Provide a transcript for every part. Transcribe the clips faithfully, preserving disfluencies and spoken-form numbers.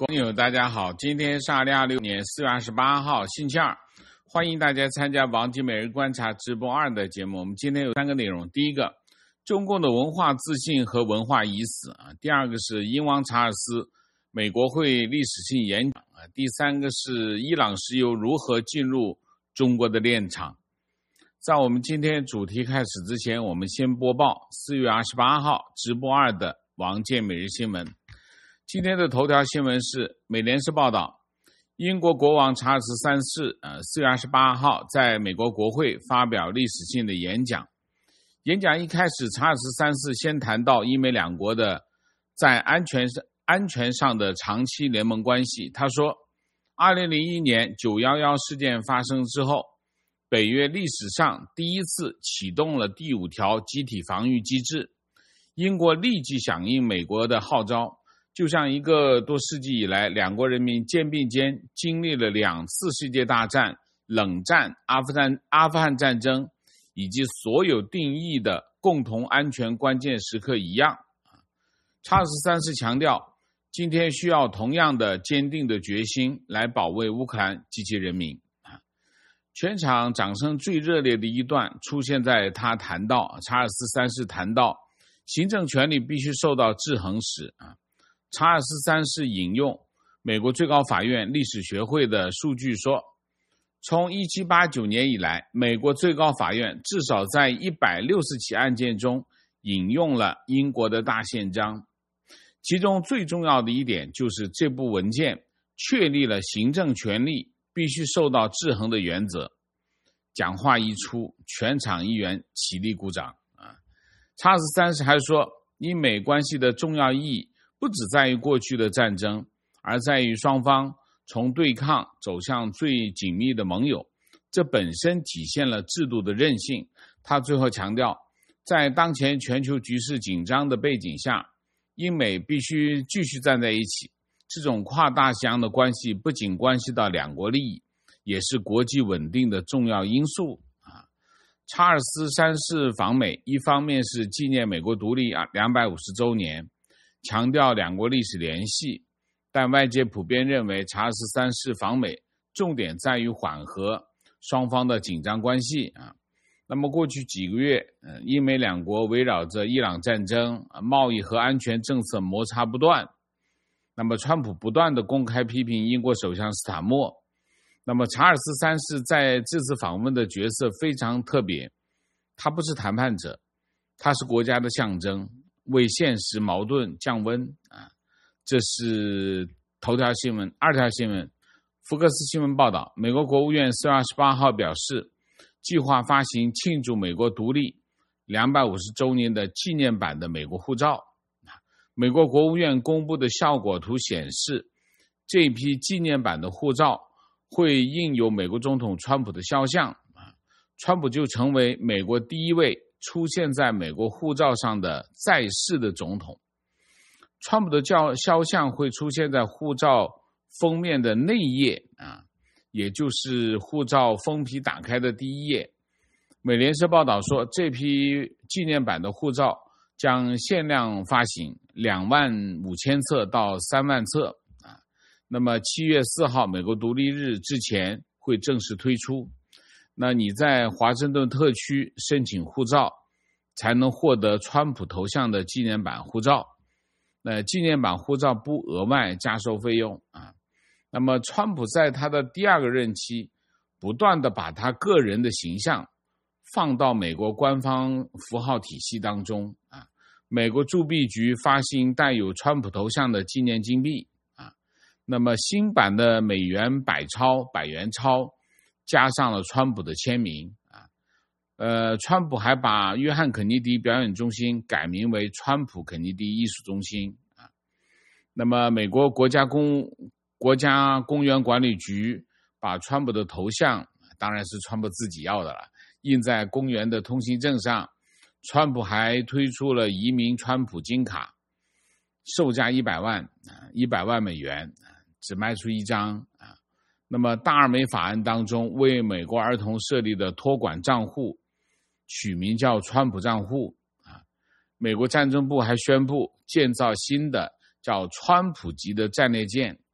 朋友大家好，今天是二零二六年四月二十八号星期二，欢迎大家参加王吉每日观察直播二的节目。我们今天有三个内容，第一个，中共的文化自信和文化已死啊；第二个是英王查尔斯美国会历史性演讲啊；第三个是伊朗石油如何进入中国的炼厂。在我们今天主题开始之前，我们先播报四月二十八号直播二的王健每日新闻。今天的头条新闻是美联社报道，英国国王查尔斯三世呃四月二十八号在美国国会发表历史性的演讲。演讲一开始，查尔斯三世先谈到英美两国的在安全安全上的长期联盟关系。他说，二零零一年九一一事件发生之后，北约历史上第一次启动了第五条集体防御机制，英国立即响应美国的号召，就像一个多世纪以来两国人民肩并肩经历了两次世界大战、冷战、阿富汗阿富汗战争以及所有定义的共同安全关键时刻一样。查尔斯三世强调，今天需要同样的坚定的决心来保卫乌克兰及其人民。全场掌声最热烈的一段出现在他谈到查尔斯三世谈到行政权力必须受到制衡时。查尔斯三世引用美国最高法院历史学会的数据说，从一七八九年以来，美国最高法院至少在一百六十起案件中引用了英国的大宪章，其中最重要的一点就是这部文件确立了行政权力必须受到制衡的原则。讲话一出，全场议员起立鼓掌啊！查尔斯三世还说，英美关系的重要意义不只在于过去的战争，而在于双方从对抗走向最紧密的盟友，这本身体现了制度的韧性。他最后强调，在当前全球局势紧张的背景下，英美必须继续站在一起。这种跨大西洋的关系不仅关系到两国利益，也是国际稳定的重要因素。查尔斯三世访美，一方面是纪念美国独立两百五十周年，强调两国历史联系，但外界普遍认为查尔斯三世访美重点在于缓和双方的紧张关系啊。那么过去几个月，呃，英美两国围绕着伊朗战争、贸易和安全政策摩擦不断。那么川普不断的公开批评英国首相斯坦默。那么查尔斯三世在这次访问的角色非常特别，他不是谈判者，他是国家的象征，为现实矛盾降温啊。这是头条新闻。二条新闻，福克斯新闻报道，美国国务院四月二十八号表示，计划发行庆祝美国独立两百五十周年的纪念版的美国护照。美国国务院公布的效果图显示，这批纪念版的护照会印有美国总统川普的肖像，川普就成为美国第一位出现在美国护照上的在世的总统。川普的肖像会出现在护照封面的内页啊，也就是护照封皮打开的第一页。美联社报道说，这批纪念版的护照将限量发行两万五千册到三万册啊。那么七月四号美国独立日之前会正式推出。那你在华盛顿特区申请护照，才能获得川普头像的纪念版护照。那纪念版护照不额外加收费用啊。那么川普在他的第二个任期，不断的把他个人的形象放到美国官方符号体系当中啊。美国铸币局发行带有川普头像的纪念金币啊。那么新版的美元百钞、百元钞加上了川普的签名啊。呃，川普还把约翰肯尼迪表演中心改名为川普肯尼迪艺术中心啊。那么美国国家公国家公园管理局把川普的头像，当然是川普自己要的了，印在公园的通行证上。川普还推出了移民川普金卡，售价一百万，一百万美元，只卖出一张啊。那么大而美法案当中为美国儿童设立的托管账户取名叫川普账户啊。美国战争部还宣布建造新的叫川普级的战列舰，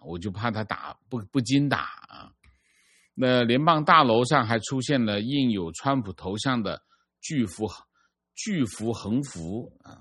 我就怕他打不不经打啊。那联邦大楼上还出现了印有川普头像的巨幅巨幅横幅啊。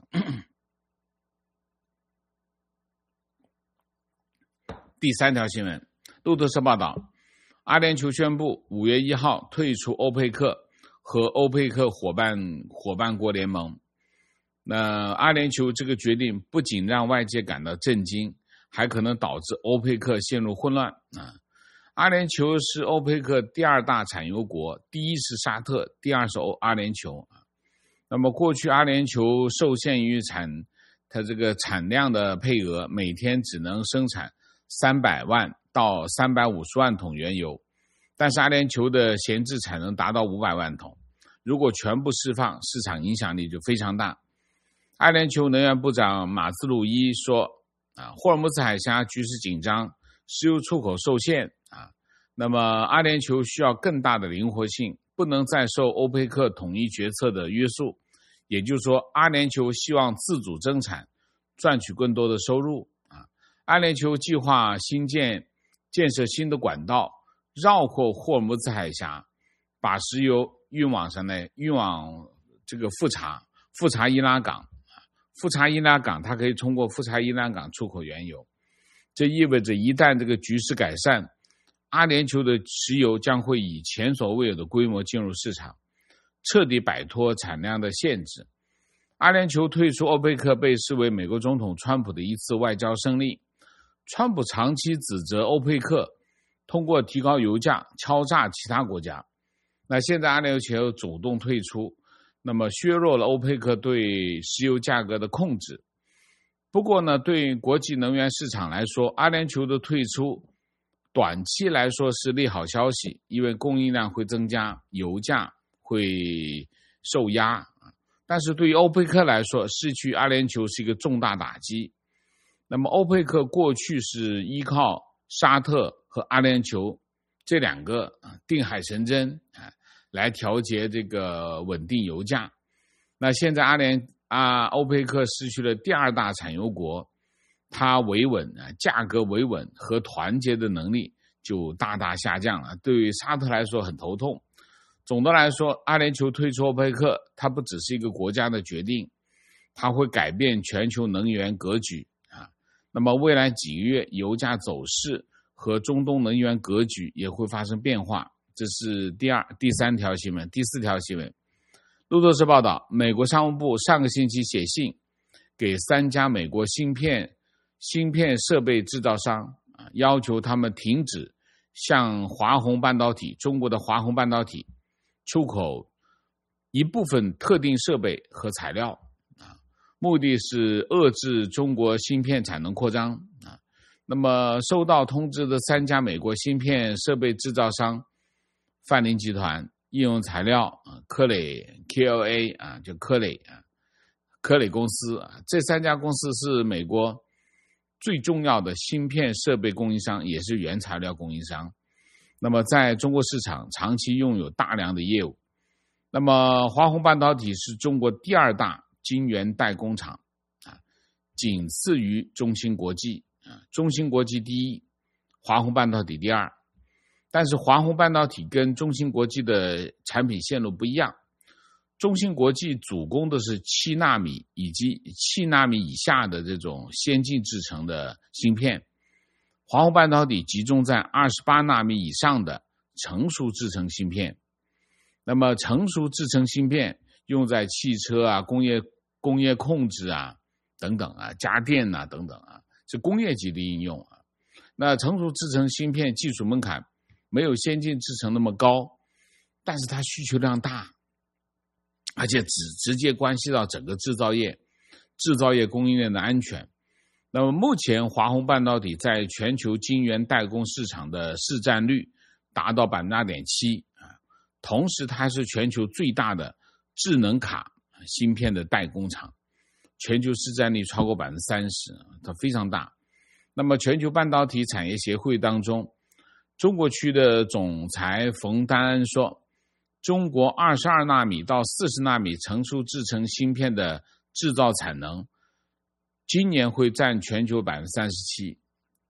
第三条新闻，路透社报道，阿联酋宣布五月一号退出欧佩克和欧佩克伙伴伙伴国联盟。那阿联酋这个决定不仅让外界感到震惊，还可能导致欧佩克陷入混乱啊。阿联酋是欧佩克第二大产油国，第一是沙特，第二是欧阿联酋。那么过去阿联酋受限于产它这个产量的配额，每天只能生产三百万到三百五十万桶原油，但是阿联酋的闲置产能达到五百万桶，如果全部释放，市场影响力就非常大。阿联酋能源部长马兹鲁伊说啊，霍尔木兹海峡局势紧张，石油出口受限啊，那么阿联酋需要更大的灵活性，不能再受欧佩克统一决策的约束，也就是说阿联酋希望自主增产，赚取更多的收入啊。阿联酋计划新建建设新的管道，绕过霍尔木兹海峡，把石油运往上呢，运往这个富查富查伊拉港。富查伊拉港它可以通过富查伊拉港出口原油，这意味着一旦这个局势改善，阿联酋的石油将会以前所未有的规模进入市场，彻底摆脱产量的限制。阿联酋退出欧佩克被视为美国总统川普的一次外交胜利。川普长期指责欧佩克通过提高油价敲诈其他国家，那现在阿联酋主动退出，那么削弱了欧佩克对石油价格的控制。不过呢，对国际能源市场来说，阿联酋的退出短期来说是利好消息，因为供应量会增加，油价会受压。但是对于欧佩克来说，失去阿联酋是一个重大打击。那么欧佩克过去是依靠沙特和阿联酋这两个定海神针来调节这个稳定油价。那现在阿联啊欧佩克失去了第二大产油国，它维稳价格维稳和团结的能力就大大下降了，对于沙特来说很头痛。总的来说，阿联酋退出欧佩克，它不只是一个国家的决定，它会改变全球能源格局啊。那么未来几个月油价走势和中东能源格局也会发生变化。这是第二、第三条新闻。第四条新闻，路透社报道，美国商务部上个星期写信给三家美国芯片芯片设备制造商，要求他们停止向华虹半导体中国的华虹半导体出口一部分特定设备和材料，目的是遏制中国芯片产能扩张。那么收到通知的三家美国芯片设备制造商，范林集团、应用材料、科磊 K L A 啊，就科磊啊，科磊公司啊，这三家公司是美国最重要的芯片设备供应商，也是原材料供应商。那么在中国市场长期拥有大量的业务。那么华虹半导体是中国第二大晶圆代工厂啊，仅次于中芯国际啊，中芯国际第一，华虹半导体第二。但是华虹半导体跟中芯国际的产品线路不一样，中芯国际主攻的是七纳米以及七纳米以下的这种先进制程的芯片，华虹半导体集中在二十八纳米以上的成熟制程芯片。那么成熟制程芯片用在汽车啊、工业工业控制啊等等啊、家电啊等等啊，是工业级的应用啊。那成熟制程芯片技术门槛没有先进制程那么高，但是它需求量大，而且只直接关系到整个制造业制造业供应链的安全。那么目前华虹半导体在全球晶圆代工市场的市占率达到 百分之二点七， 同时它是全球最大的智能卡芯片的代工厂，全球市占率超过 百分之三十， 它非常大。那么全球半导体产业协会当中，中国区的总裁冯丹恩说，中国二十二纳米到四十纳米成熟制程芯片的制造产能今年会占全球 百分之三十七，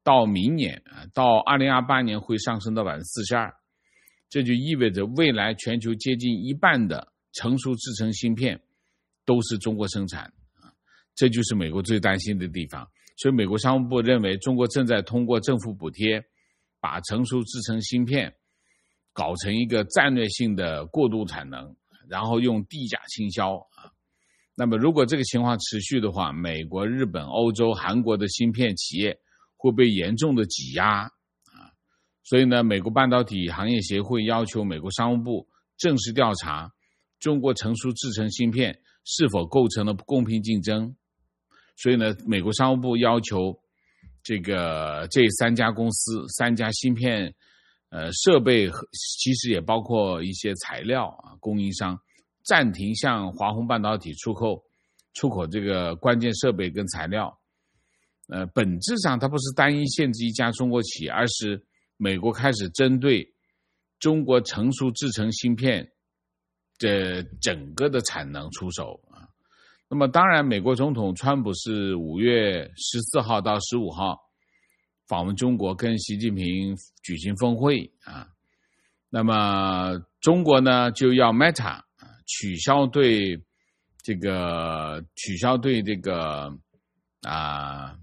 到明年到二零二八年会上升到 百分之四十二， 这就意味着未来全球接近一半的成熟制程芯片都是中国生产，这就是美国最担心的地方。所以美国商务部认为中国正在通过政府补贴把成熟制程芯片搞成一个战略性的过渡产能，然后用低价倾销。那么如果这个情况持续的话，美国、日本、欧洲、韩国的芯片企业会被严重的挤压。所以呢，美国半导体行业协会要求美国商务部正式调查中国成熟制程芯片是否构成了不公平竞争。所以呢，美国商务部要求这个这三家公司、三家芯片呃设备，其实也包括一些材料啊供应商，暂停向华虹半导体出口出口这个关键设备跟材料。呃，本质上它不是单一限制一家中国企业，而是美国开始针对中国成熟制程芯片的整个的产能出手啊。那么当然，美国总统川普是五月十四号到十五号访问中国，跟习近平举行峰会啊。那么中国呢，就要 Meta 取消对这个取消对这个啊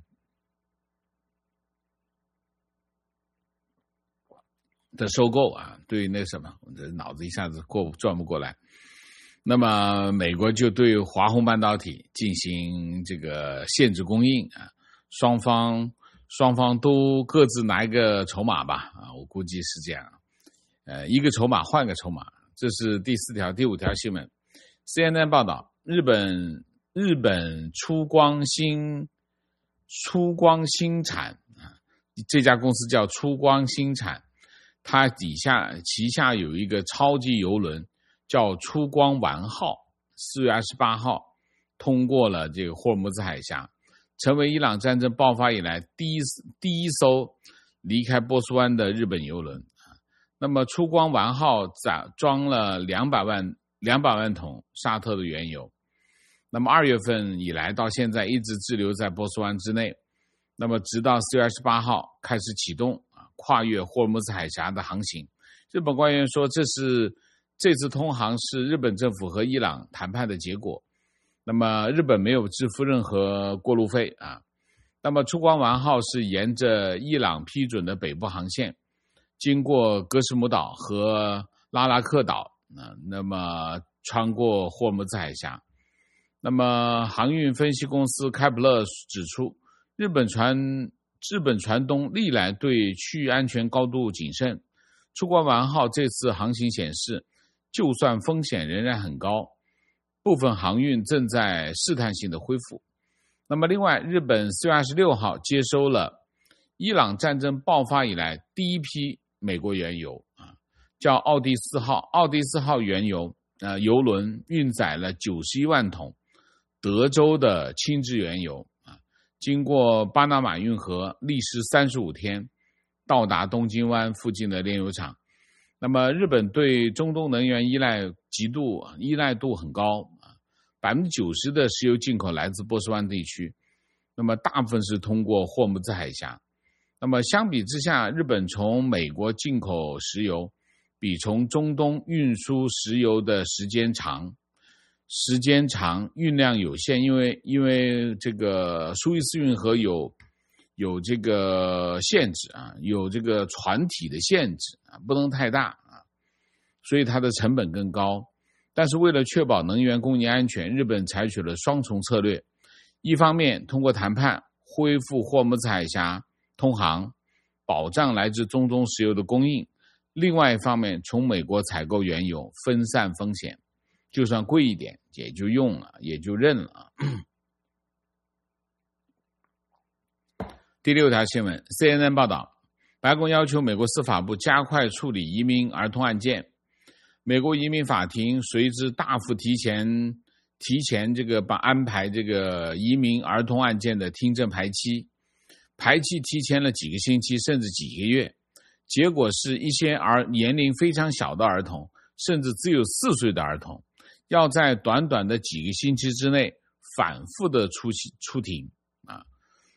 的收购啊，对那什么，我这脑子一下子过转不过来。那么美国就对华虹半导体进行这个限制供应啊，双方双方都各自拿一个筹码吧啊，我估计是这样。呃，一个筹码换个筹码，这是第四条、第五条新闻。C N N 报道，日本日本出光新出光新产啊，这家公司叫出光新产，它底下旗下有一个超级邮轮叫出光丸号，四月二十八号通过了这个霍尔木兹海峡，成为伊朗战争爆发以来第一第一艘离开波斯湾的日本邮轮。那么出光丸号装了两百万两百万桶沙特的原油，那么二月份以来到现在一直滞留在波斯湾之内，那么直到四月二十八号开始启动跨越霍尔木兹海峡的航行。日本官员说，这是这次通航是日本政府和伊朗谈判的结果，那么日本没有支付任何过路费啊。那么出光丸号是沿着伊朗批准的北部航线，经过格什姆岛和拉拉克岛，啊、那么穿过霍尔木兹海峡。那么航运分析公司开普勒指出，日本船日本船东历来对区域安全高度谨慎，出光丸号这次航行显示，就算风险仍然很高，部分航运正在试探性的恢复。那么另外，日本四月二十六号接收了伊朗战争爆发以来第一批美国原油啊，叫奥蒂斯号。奥蒂斯号原油呃油轮运载了九十一万桶德州的轻质原油啊，经过巴拿马运河，历时三十五天到达东京湾附近的炼油厂。那么日本对中东能源依赖极度依赖度很高， 百分之九十 的石油进口来自波斯湾地区，那么大部分是通过霍尔木兹海峡。那么相比之下，日本从美国进口石油比从中东运输石油的时间长，时间长，运量有限，因为因为这个苏伊士运河有有这个限制啊，有这个船体的限制啊，不能太大啊，所以它的成本更高。但是为了确保能源供应安全，日本采取了双重策略，一方面通过谈判恢复霍尔木兹海峡通航，保障来自中东石油的供应，另外一方面从美国采购原油，分散风险，就算贵一点也就用了，也就认了。第六条新闻 C N N 报道，白宫要求美国司法部加快处理移民儿童案件。美国移民法庭随之大幅提前提前这个把安排这个移民儿童案件的听证排期，排期提前了几个星期甚至几个月，结果是一些儿年龄非常小的儿童，甚至只有四岁的儿童，要在短短的几个星期之内反复的出出庭啊。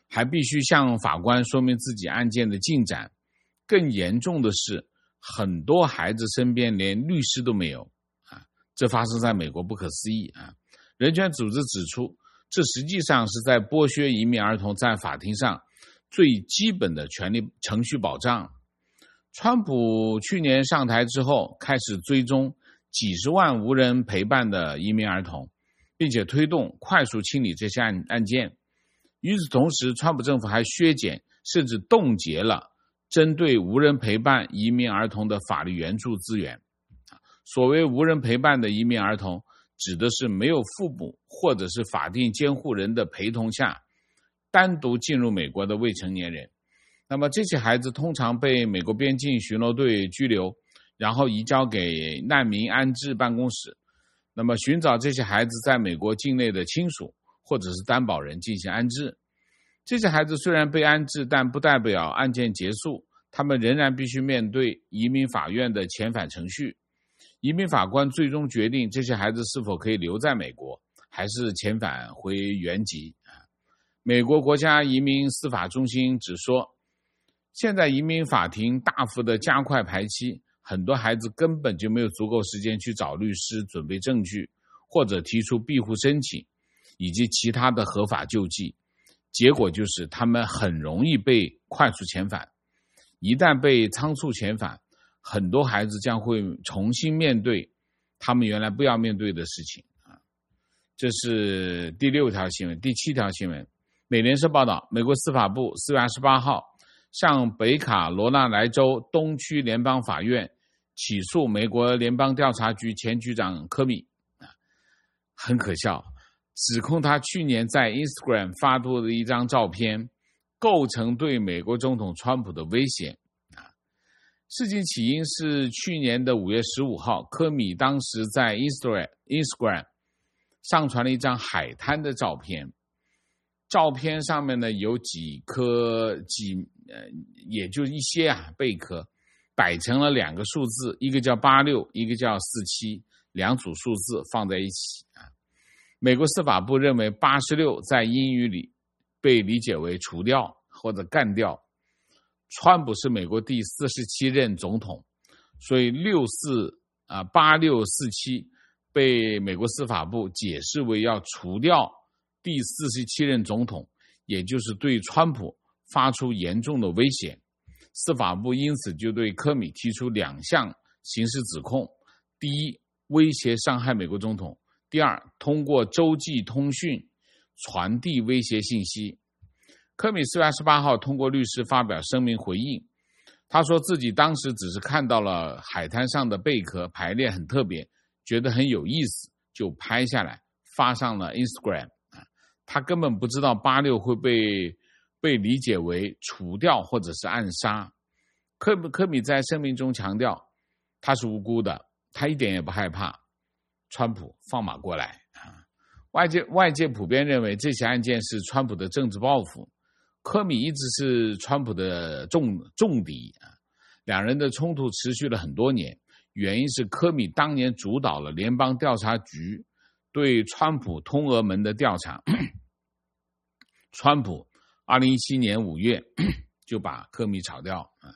还必须向法官说明自己案件的进展。更严重的是，很多孩子身边连律师都没有啊，这发生在美国不可思议啊！人权组织指出，这实际上是在剥削移民儿童在法庭上最基本的权利程序保障。川普去年上台之后，开始追踪几十万无人陪伴的移民儿童，并且推动快速清理这些案案件。与此同时，川普政府还削减甚至冻结了针对无人陪伴移民儿童的法律援助资源。所谓无人陪伴的移民儿童，指的是没有父母或者是法定监护人的陪同下单独进入美国的未成年人。那么这些孩子通常被美国边境巡逻队拘留，然后移交给难民安置办公室，那么寻找这些孩子在美国境内的亲属或者是担保人进行安置。这些孩子虽然被安置，但不代表案件结束，他们仍然必须面对移民法院的遣返程序。移民法官最终决定这些孩子是否可以留在美国，还是遣返回原籍。美国国家移民司法中心只说，现在移民法庭大幅的加快排期，很多孩子根本就没有足够时间去找律师准备证据，或者提出庇护申请以及其他的合法救济。结果就是他们很容易被快速遣返。一旦被仓促遣返，很多孩子将会重新面对他们原来不要面对的事情。这是第六条新闻。第七条新闻，美联社报道，美国司法部四月二十八号向北卡罗来纳州东区联邦法院起诉美国联邦调查局前局长科米。很可笑，指控他去年在 Instagram 发布的一张照片构成对美国总统川普的威胁。事情起因是去年的五月十五号，科米当时在 Instagram 上传了一张海滩的照片，照片上面呢有几颗几呃也就一些啊贝壳，摆成了两个数字，一个叫八六，一个叫四七，两组数字放在一起啊。美国司法部认为八十六在英语里被理解为除掉或者干掉。川普是美国第四十七任总统，所以六四啊八六四七被美国司法部解释为要除掉第四十七任总统，也就是对川普发出严重的威胁。司法部因此就对科米提出两项刑事指控：第一，威胁伤害美国总统；第二，通过洲际通讯传递威胁信息。科米四月二十八号通过律师发表声明回应，他说自己当时只是看到了海滩上的贝壳排列很特别，觉得很有意思，就拍下来发上了 Instagram。 他根本不知道八六会被被理解为除掉或者是暗杀。科科米在声明中强调他是无辜的，他一点也不害怕川普放马过来。外界外界普遍认为这起案件是川普的政治报复。科米一直是川普的重重敌啊，两人的冲突持续了很多年，原因是科米当年主导了联邦调查局对川普通俄门的调查。川普二零一七年五月就把科米炒掉啊。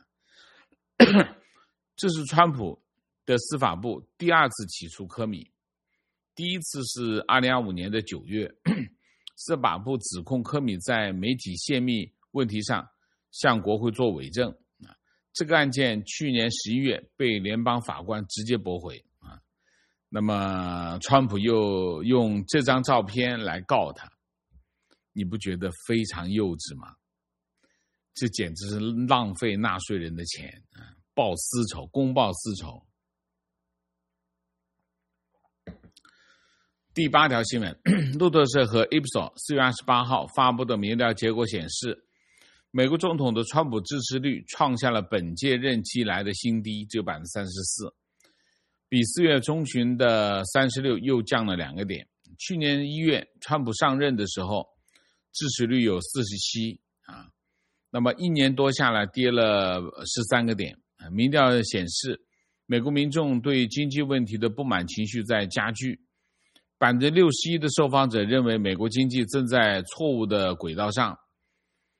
这是川普的司法部第二次起诉科米，第一次是二零二五年的九月。司法部指控科米在媒体泄密问题上向国会做伪证。这个案件去年十一月被联邦法官直接驳回。那么川普又用这张照片来告他，你不觉得非常幼稚吗？这简直是浪费纳税人的钱，报私仇，公报私仇。第八条新闻，路透社和 Ipsos 四月二十八号发布的民调结果显示，美国总统的川普支持率创下了本届任期来的新低，只有 百分之三十四， 比四月中旬的三十六又降了两个点。去年一月川普上任的时候支持率有四十七啊，那么一年多下来跌了十三个点。民调显示，美国民众对经济问题的不满情绪在加剧，百分之六十一的受访者认为美国经济正在错误的轨道上，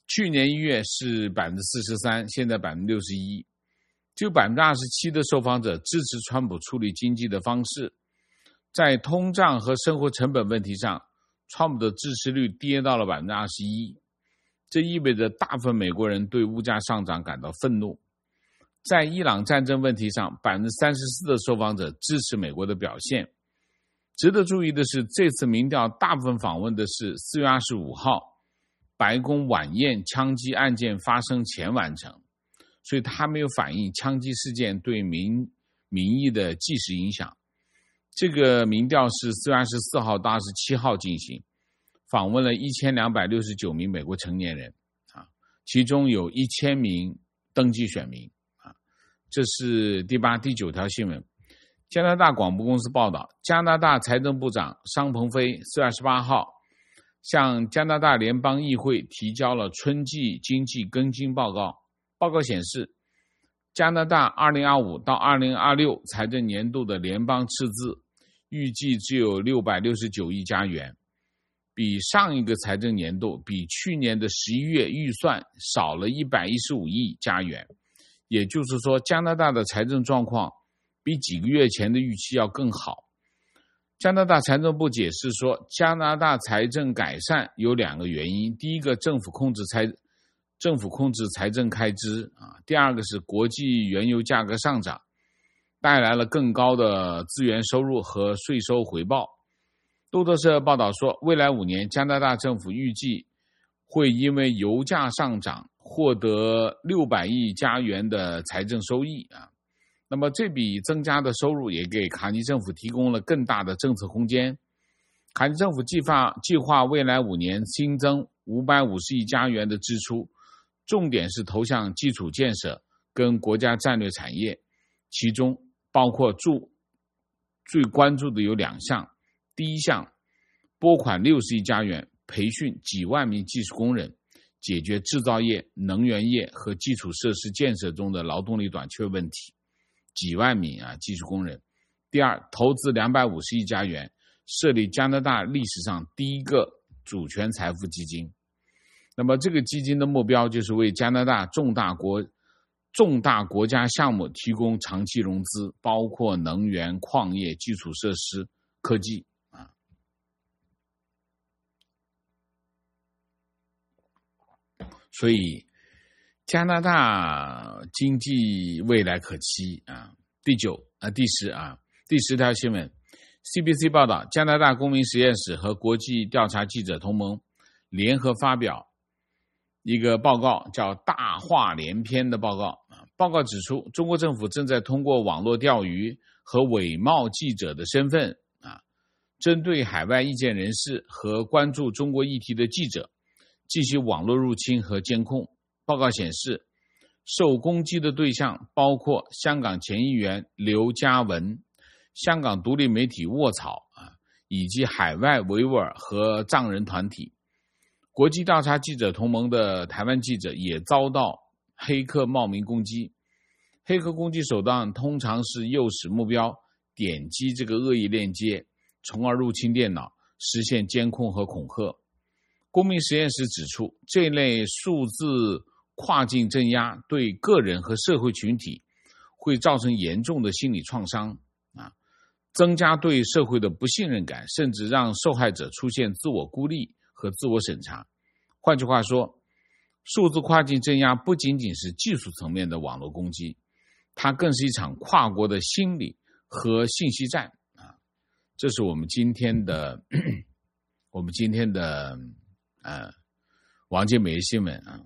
去年一月是 百分之四十三， 现在 百分之六十一， 只有 百分之二十七 的受访者支持川普处理经济的方式。在通胀和生活成本问题上，川普的支持率跌到了 百分之二十一， 这意味着大部分美国人对物价上涨感到愤怒。在伊朗战争问题上， 百分之三十四 的受访者支持美国的表现。值得注意的是，这次民调大部分访问的是四月二十五号白宫晚宴枪击案件发生前完成，所以它没有反映枪击事件对民民意的即时影响。这个民调是四月二十四号到二十七号进行，访问了一千两百六十九名美国成年人，啊，其中有一千名登记选民，啊，这是第八、第九条新闻。加拿大广播公司报道，加拿大财政部长商鹏飞四月二十八号向加拿大联邦议会提交了春季经济更新报告。报告显示，加拿大二零二五到二零二六财政年度的联邦赤字预计只有六百六十九亿加元，比上一个财政年度，比去年的十一月预算少了一百一十五亿加元。也就是说，加拿大的财政状况比几个月前的预期要更好。加拿大财政部解释说，加拿大财政改善有两个原因，第一个，政府控制财政府控制财政开支啊，第二个是国际原油价格上涨，带来了更高的资源收入和税收回报。路透社报道说，未来五年加拿大政府预计会因为油价上涨获得六百亿加元的财政收益啊。那么这笔增加的收入也给卡尼政府提供了更大的政策空间。卡尼政府计划计划未来五年新增五百五十亿加元的支出，重点是投向基础建设跟国家战略产业，其中包括注最关注的有两项。第一项，拨款六十亿加元，培训几万名技术工人，解决制造业、能源业和基础设施建设中的劳动力短缺问题。几万名啊技术工人。第二，投资两百五十亿加元，设立加拿大历史上第一个主权财富基金。那么这个基金的目标就是为加拿大重大国重大国家项目提供长期融资，包括能源、矿业、基础设施、科技啊。所以加拿大经济未来可期啊。第九啊，第十啊，第十条新闻 ，C B C 报道，加拿大公民实验室和国际调查记者同盟联合发表一个报告，叫“大话连篇”的报告。报告指出，中国政府正在通过网络钓鱼和伪冒记者的身份啊，针对海外意见人士和关注中国议题的记者进行网络入侵和监控。报告显示，受攻击的对象包括香港前议员刘嘉文、香港独立媒体卧草啊，以及海外维吾尔和藏人团体。国际调查记者同盟的台湾记者也遭到黑客冒名攻击。黑客攻击手段通常是诱使目标点击这个恶意链接，从而入侵电脑，实现监控和恐吓。公民实验室指出，这类数字跨境镇压对个人和社会群体会造成严重的心理创伤啊，增加对社会的不信任感，甚至让受害者出现自我孤立和自我审查。换句话说，数字跨境镇压不仅仅是技术层面的网络攻击，它更是一场跨国的心理和信息战啊。这是我们今天的我们今天的呃王杰每日新闻啊。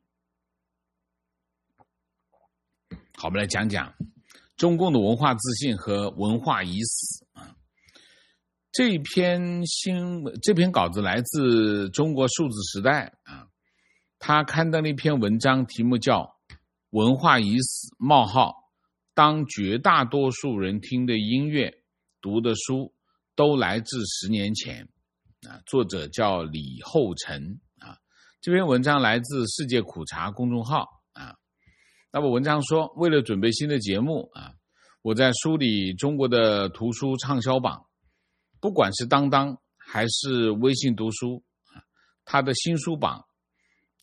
好，我们来讲讲中共的文化自信和文化已死啊。这篇新这篇稿子来自中国数字时代啊，他刊登了一篇文章，题目叫《文化已死：冒号当绝大多数人听的音乐、读的书都来自十年前》啊，作者叫李厚成啊。这篇文章来自世界苦茶公众号啊。那么文章说，为了准备新的节目啊，我在梳理中国的图书畅销榜，不管是当当还是微信读书，它的新书榜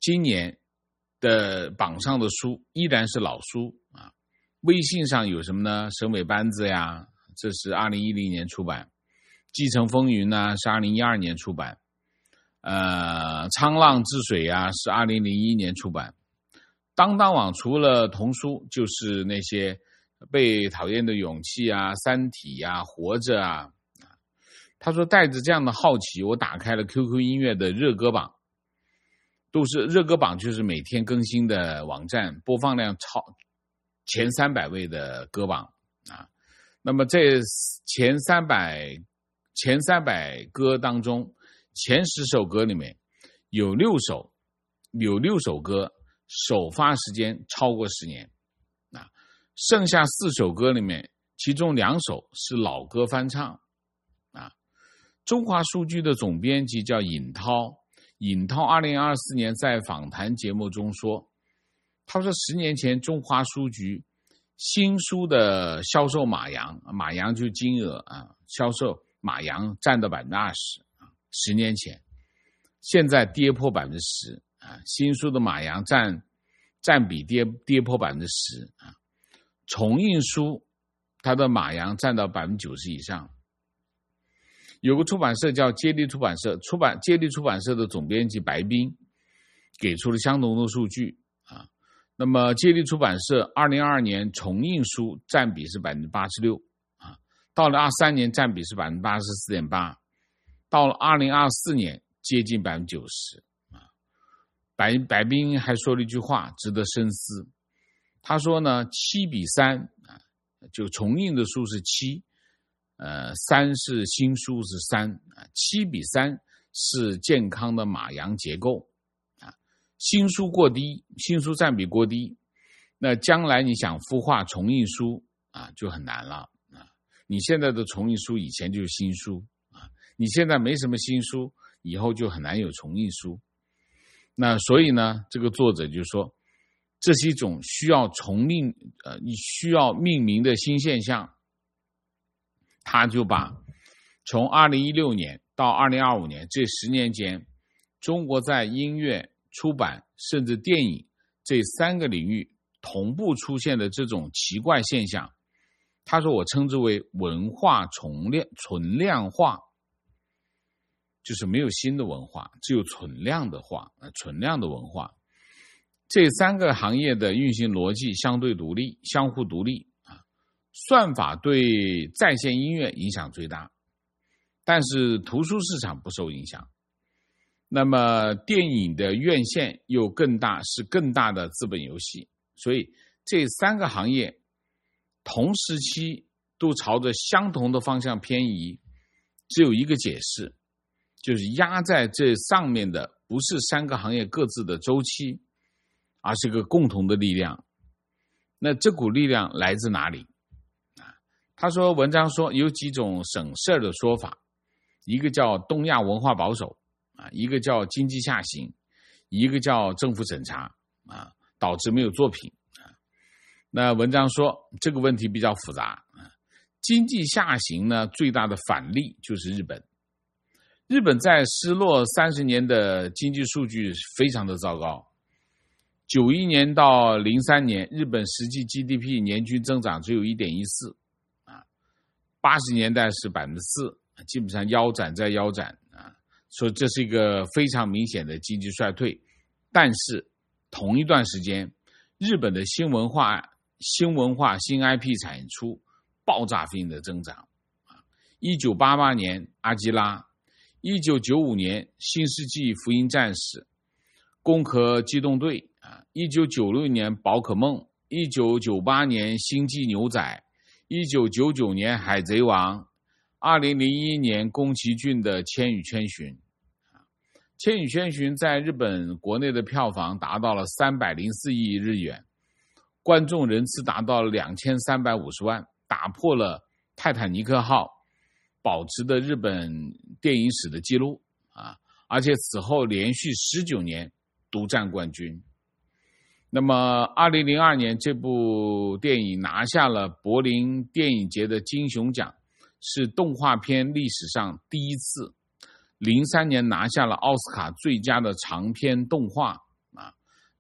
今年的榜上的书依然是老书啊。微信上有什么呢？审美班子呀，这是二零一零年出版；继承风云呢，是二零一二年出版；呃，沧浪之水呀，是二零零一年出版。当当网除了童书，就是那些被讨厌的勇气啊、三体啊、活着啊。他说带着这样的好奇，我打开了 Q Q 音乐的热歌榜，都是热歌榜，就是每天更新的网站，播放量超前三百位的歌榜啊。那么这前三百前三百歌当中，前十首歌里面有六首有六首歌首发时间超过十年啊，剩下四首歌里面，其中两首是老歌翻唱啊。中华书局的总编辑叫尹涛，尹涛二零二四年在访谈节目中说，他说十年前中华书局新书的销售马洋，马洋就金额啊，销售马洋占到百分之二十啊，十年前，现在跌破百分之十啊，新书的马洋占占比跌跌破百分之十啊，重印书它的马洋占到百分之九十以上。有个出版社叫接力出版社，出版接力出版社的总编辑白冰给出了相同的数据啊。那么接力出版社二零二二年重印书占比是百分之八十六啊，到了二三年占比是百分之八十四点八，到了二零二四年接近百分之九十啊。白白冰还说了一句话值得深思，他说呢，七比三啊，就重印的书是七。呃，三是新书是三啊，七比三是健康的马洋结构啊。新书过低，新书占比过低，那将来你想孵化重印书啊，就很难了啊。你现在的重印书以前就是新书啊，你现在没什么新书，以后就很难有重印书。那所以呢，这个作者就说，这是一种需要重命呃，需要命名的新现象。他就把从二零一六年到二零二五年这十年间，中国在音乐、出版甚至电影这三个领域同步出现的这种奇怪现象，他说我称之为文化存量存量化，就是没有新的文化，只有存量的化，存量的文化。这三个行业的运行逻辑相对独立，相互独立。算法对在线音乐影响最大，但是图书市场不受影响。那么电影的院线又更大，是更大的资本游戏。所以这三个行业同时期都朝着相同的方向偏移，只有一个解释，就是压在这上面的不是三个行业各自的周期，而是个共同的力量。那这股力量来自哪里？他说，文章说有几种省事儿的说法，一个叫东亚文化保守啊，一个叫经济下行，一个叫政府审查啊，导致没有作品啊。那文章说这个问题比较复杂啊。经济下行呢，最大的反例就是日本。日本在失落三十年的经济数据非常的糟糕。九一年到零三年，日本实际 G D P 年均增长只有 一点一四。八十年代是百分之四，基本上腰斩再腰斩啊，所以这是一个非常明显的经济衰退。但是同一段时间，日本的新文化、新文化、新 I P 产出爆炸性的增长啊。一九八八年阿基拉，一九九五年新世纪福音战士、攻壳机动队啊，一九九六年宝可梦，一九九八年星际牛仔。一九九九年海贼王，二零零一年宫崎骏的千与千寻。千与千寻在日本国内的票房达到了三百零四亿日元，观众人次达到了两千三百五十万，打破了泰坦尼克号保持的日本电影史的记录啊！而且此后连续十九年独占冠军。那么二零零二年这部电影拿下了柏林电影节的金熊奖，是动画片历史上第一次。零三年拿下了奥斯卡最佳的长篇动画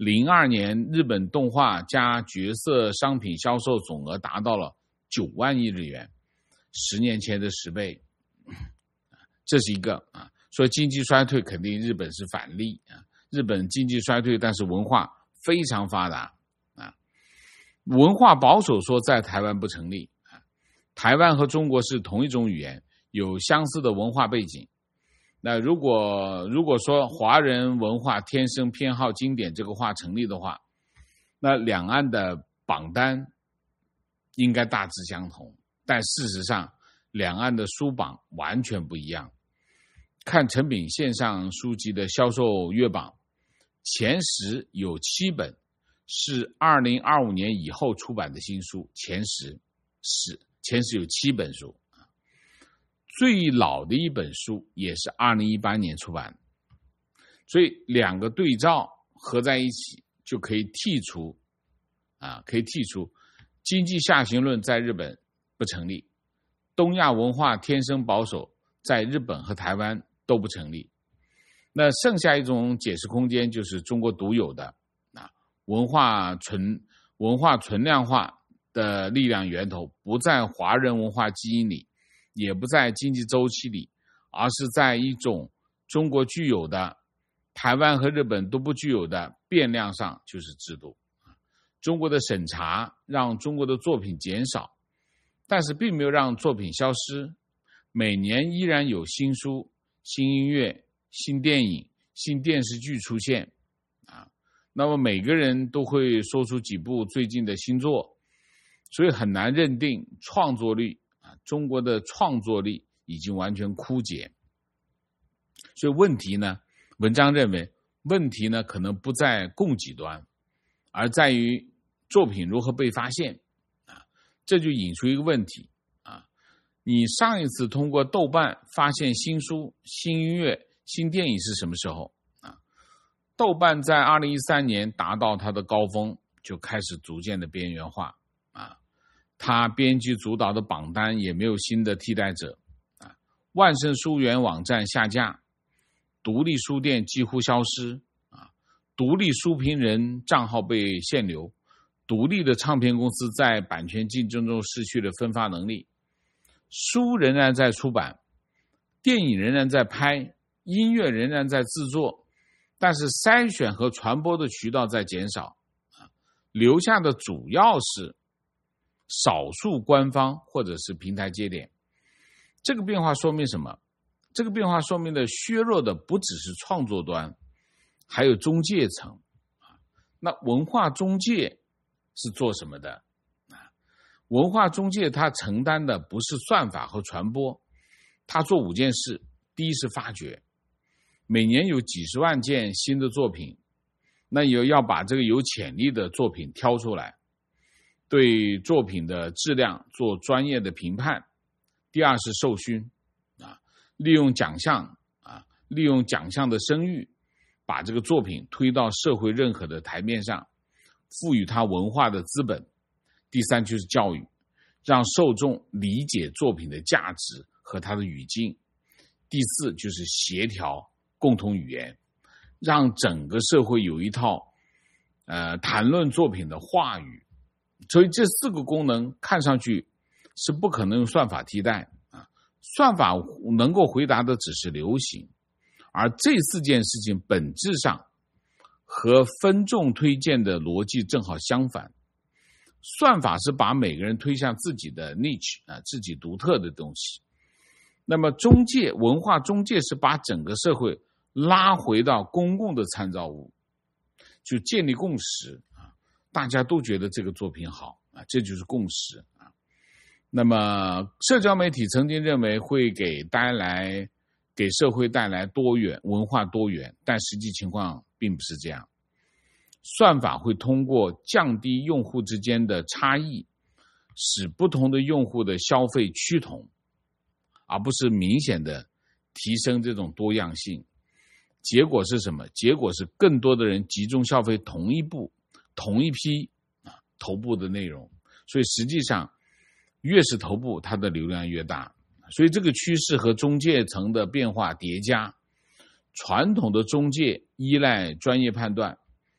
零二年日本动画加角色商品销售总额达到了九万亿日元，十年前的十倍。这是一个啊，说经济衰退肯定日本是反例啊，日本经济衰退，但是文化非常发达啊。文化保守说在台湾不成立啊，台湾和中国是同一种语言，有相似的文化背景。那如果如果说华人文化天生偏好经典这个话成立的话，那两岸的榜单应该大致相同，但事实上两岸的书榜完全不一样。看诚品线上书籍的销售月榜，前十有七本是二零二五年以后出版的新书，前十是前十有七本书。最老的一本书也是二零一八年出版，所以两个对照合在一起就可以剔除啊，可以剔除经济下行论在日本不成立，东亚文化天生保守在日本和台湾都不成立。那剩下一种解释空间就是中国独有的啊，文化存文化存量化的力量源头不在华人文化基因里，也不在经济周期里，而是在一种中国具有的台湾和日本都不具有的变量上，就是制度。中国的审查让中国的作品减少，但是并没有让作品消失，每年依然有新书、新音乐、新电影、新电视剧出现啊。那么每个人都会说出几部最近的新作，所以很难认定创作力啊，中国的创作力已经完全枯竭。所以问题呢，文章认为问题呢可能不在供给端，而在于作品如何被发现啊。这就引出一个问题啊，你上一次通过豆瓣发现新书、新音乐、新电影是什么时候啊？豆瓣在二零一三年达到它的高峰，就开始逐渐的边缘化啊。它编辑主导的榜单也没有新的替代者啊。万盛书园网站下架，独立书店几乎消失啊。独立书评人账号被限流，独立的唱片公司在版权竞争中失去了分发能力。书仍然在出版，电影仍然在拍，音乐仍然在制作，但是筛选和传播的渠道在减少，留下的主要是少数官方或者是平台接点。这个变化说明什么？这个变化说明的削弱的不只是创作端，还有中介层。那文化中介是做什么的？文化中介它承担的不是算法和传播，它做五件事。第一是发掘，每年有几十万件新的作品，那也要把这个有潜力的作品挑出来，对作品的质量做专业的评判。第二是授勋啊，利用奖项啊，利用奖项的声誉，把这个作品推到社会认可的台面上，赋予它文化的资本。第三就是教育，让受众理解作品的价值和它的语境。第四就是协调共同语言，让整个社会有一套呃谈论作品的话语。所以这四个功能看上去是不可能用算法替代啊，算法能够回答的只是流行，而这四件事情本质上和分众推荐的逻辑正好相反。算法是把每个人推向自己的 niche 啊，自己独特的东西。那么中介，文化中介是把整个社会拉回到公共的参照物，就建立共识啊，大家都觉得这个作品好啊，这就是共识啊。那么社交媒体曾经认为会给带来给社会带来多元文化多元，但实际情况并不是这样。算法会通过降低用户之间的差异，使不同的用户的消费趋同，而不是明显的提升这种多样性。结果是什么？结果是更多的人集中消费同一部同一批啊头部的内容，所以实际上越是头部它的流量越大。所以这个趋势和中介层的变化叠加，传统的中介依赖专业判断，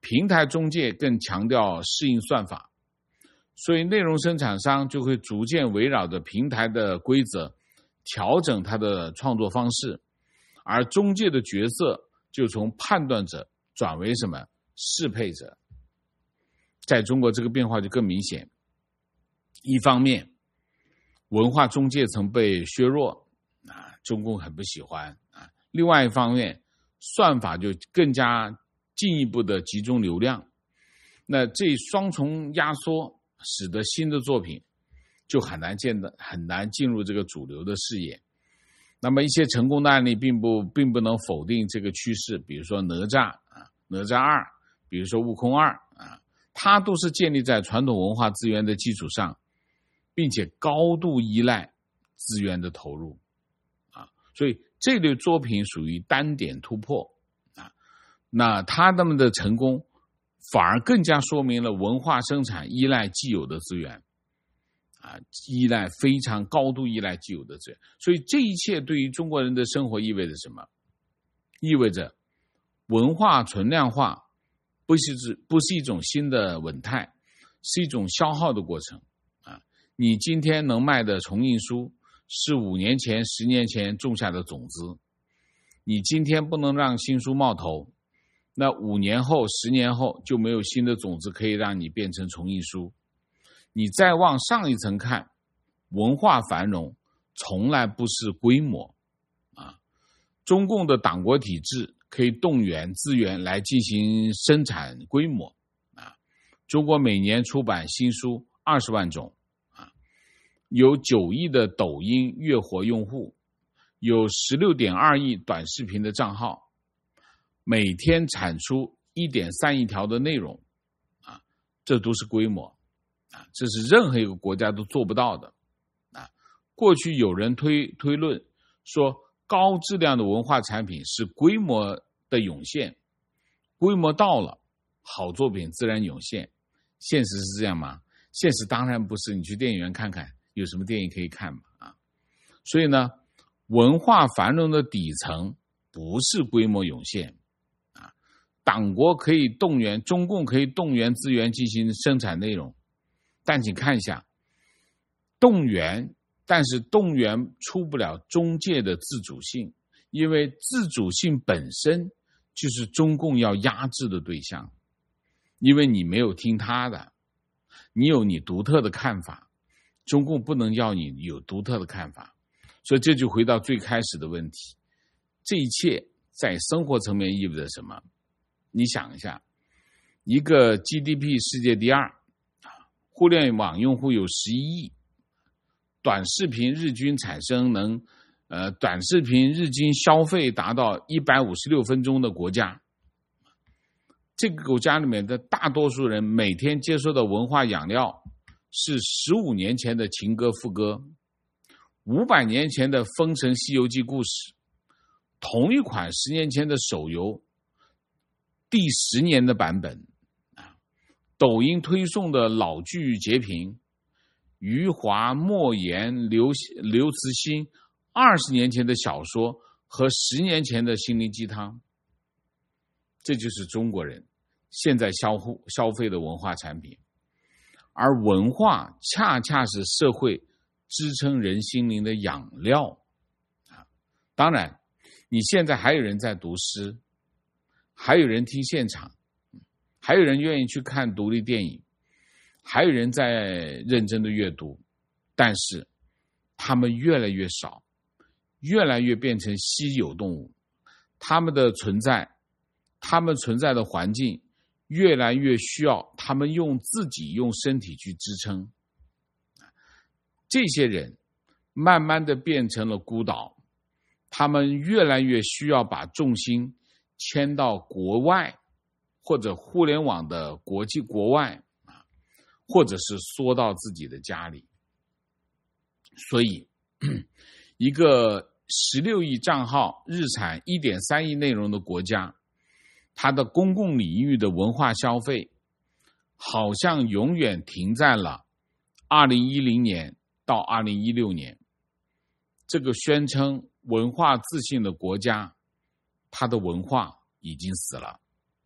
平台中介更强调适应算法，所以内容生产商就会逐渐围绕着平台的规则调整它的创作方式，而中介的角色就从判断者转为什么适配者。在中国这个变化就更明显，一方面文化中介层被削弱啊，中共很不喜欢啊，另外一方面算法就更加进一步的集中流量，那这双重压缩使得新的作品就很难见的很难进入这个主流的视野。那么一些成功的案例并不并不能否定这个趋势，比如说哪吒啊，哪吒二，比如说悟空二啊，它都是建立在传统文化资源的基础上，并且高度依赖资源的投入啊，所以这类作品属于单点突破啊。那他们的成功反而更加说明了文化生产依赖既有的资源啊，依赖非常高度依赖既有的资源。所以这一切对于中国人的生活意味着什么？意味着文化存量化不是不是一种新的稳态，是一种消耗的过程啊。你今天能卖的重印书是五年前十年前种下的种子，你今天不能让新书冒头，那五年后十年后就没有新的种子可以让你变成重印书。你再往上一层看，文化繁荣从来不是规模啊。中共的党国体制可以动员资源来进行生产规模啊。中国每年出版新书二十万种啊，有九亿的抖音月活用户，有 十六点二亿短视频的账号，每天产出 一点三亿条的内容啊，这都是规模啊，这是任何一个国家都做不到的啊。过去有人推推论说高质量的文化产品是规模的涌现，规模到了，好作品自然涌现。现实是这样吗？现实当然不是，你去电影院看看，有什么电影可以看嘛啊？所以呢，文化繁荣的底层不是规模涌现啊。党国可以动员，中共可以动员资源进行生产内容，但请看一下，动员。但是动员出不了中介的自主性，因为自主性本身就是中共要压制的对象，因为你没有听他的，你有你独特的看法，中共不能要你有独特的看法。所以这就回到最开始的问题，这一切在生活层面意味着什么？你想一下，一个 G D P 世界第二，互联网用户有十一亿，短视频日均产生能，呃，短视频日均消费达到一百五十六分钟的国家，这个国家里面的大多数人每天接受的文化养料是十五年前的情歌副歌，五百年前的《封神西游记》故事，同一款十年前的手游，第十年的版本，啊，抖音推送的老剧截屏。余华、莫言、刘刘慈欣二十年前的小说和十年前的心灵鸡汤，这就是中国人现在消消费的文化产品。而文化恰恰是社会支撑人心灵的养料啊！当然，你现在还有人在读诗，还有人听现场，还有人愿意去看独立电影。还有人在认真的阅读，但是他们越来越少，越来越变成稀有动物。他们的存在，他们存在的环境越来越需要他们用自己用身体去支撑。这些人慢慢的变成了孤岛，他们越来越需要把重心迁到国外，或者互联网的国际国外，或者是缩到自己的家里。所以一个十六亿账号日产 一点三亿内容的国家，它的公共领域的文化消费好像永远停在了二零一零年到二零一六年。这个宣称文化自信的国家，它的文化已经死了。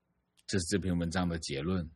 这是这篇文章的结论。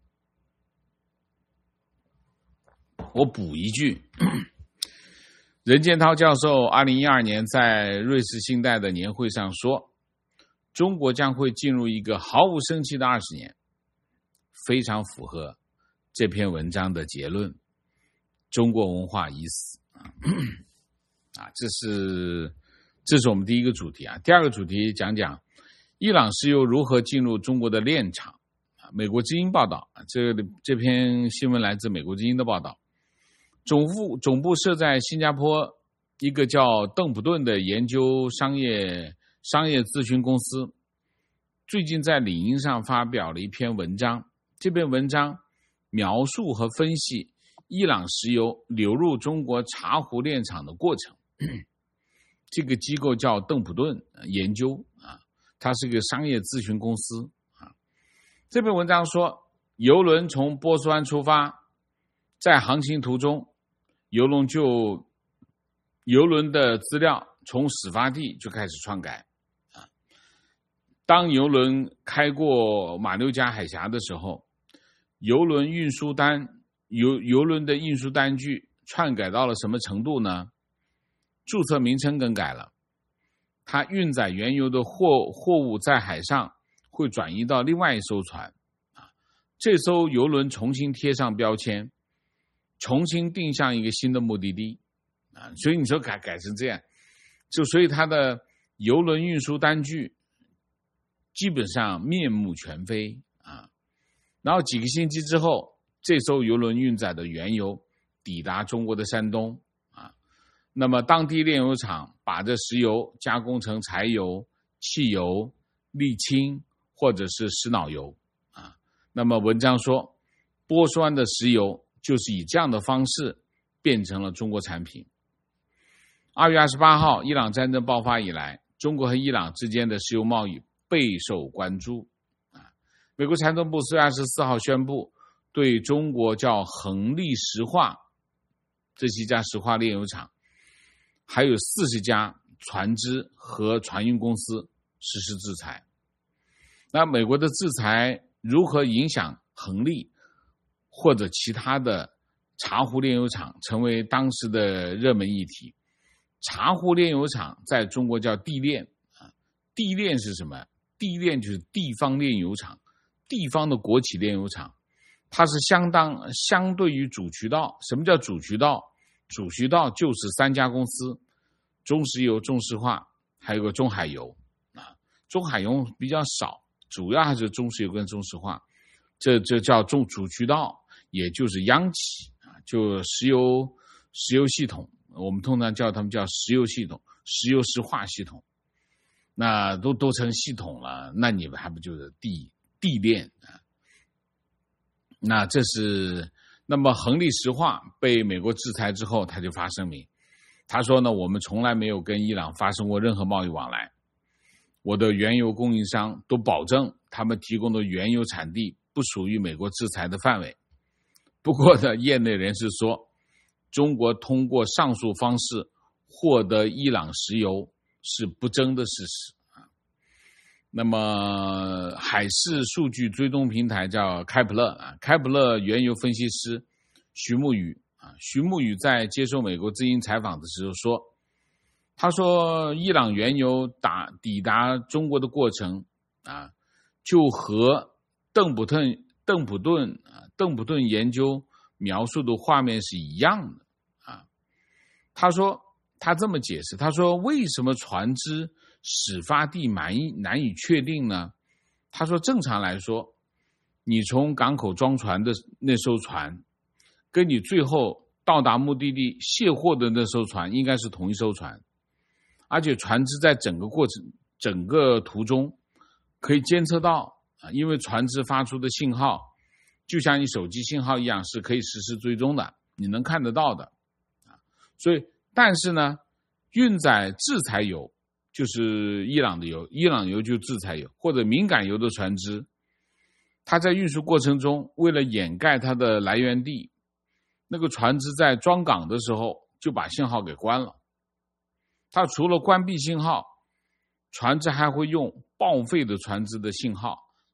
我补一句，任建涛教授二零一二年在瑞士信贷的年会上说，中国将会进入一个毫无生气的二十年，非常符合这篇文章的结论，中国文化已死啊，这是这是我们第一个主题啊。第二个主题讲讲伊朗石油如何进入中国的炼厂啊。美国之音报道，这这篇新闻来自美国之音的报道。总部总部设在新加坡一个叫邓普顿的研究商业商业咨询公司，最近在领英上发表了一篇文章。这篇文章描述和分析伊朗石油流入中国茶壶炼厂的过程。这个机构叫邓普顿研究啊，它是一个商业咨询公司啊。这篇文章说，油轮从波斯湾出发，在航行途中，油轮就油轮的资料从始发地就开始篡改啊。当油轮开过马六甲海峡的时候，油轮运输单油油轮的运输单据篡改到了什么程度呢？注册名称更改了，它运载原油的货货物在海上会转移到另外一艘船啊，这艘油轮重新贴上标签，重新定向一个新的目的地啊，所以你说改改成这样，就所以它的油轮运输单据基本上面目全非啊。然后几个星期之后，这艘油轮运载的原油抵达中国的山东啊，那么当地炼油厂把这石油加工成柴油、汽油、沥青或者是石脑油啊。那么文章说，波斯湾的石油就是以这样的方式变成了中国产品。二月二十八号，伊朗战争爆发以来，中国和伊朗之间的石油贸易备受关注。啊，美国财政部四月二十四号宣布，对中国叫恒力石化，这是一家石化炼油厂，还有四十家船只和船运公司实施制裁。那美国的制裁如何影响恒力或者其他的茶壶炼油厂，成为当时的热门议题。茶壶炼油厂在中国叫地炼啊，地炼是什么？地炼就是地方炼油厂，地方的国企炼油厂，它是相当相对于主渠道。什么叫主渠道？主渠道就是三家公司，中石油、中石化，还有个中海油啊。中海油比较少，主要还是中石油跟中石化，这这叫中主渠道，也就是央企啊，就石油石油系统。我们通常叫他们叫石油系统、石油石化系统，那都都成系统了，那你们还不就是地地炼啊？那这是那么恒力石化被美国制裁之后，他就发声明，他说呢，我们从来没有跟伊朗发生过任何贸易往来，我的原油供应商都保证他们提供的原油产地不属于美国制裁的范围。不过呢，业内人士说，中国通过上述方式获得伊朗石油是不争的事实啊。那么海事数据追踪平台叫开普勒啊，开普勒原油分析师徐慕宇啊，徐慕宇在接受美国之音采访的时候说，他说伊朗原油打抵达中国的过程啊，就和邓普顿邓普顿啊邓普顿研究描述的画面是一样的啊。他说他这么解释，他说为什么船只始发地难以难以确定呢？他说正常来说，你从港口装船的那艘船跟你最后到达目的地卸货的那艘船应该是同一艘船，而且船只在整个过程整个途中可以监测到啊，因为船只发出的信号就像你手机信号一样，是可以实时追踪的，你能看得到的啊。所以但是呢，运载制裁油就是伊朗的油，伊朗油就制裁油或者敏感油的船只，它在运输过程中为了掩盖它的来源地，那个船只在装港的时候就把信号给关了。它除了关闭信号，船只还会用报废的船只的信号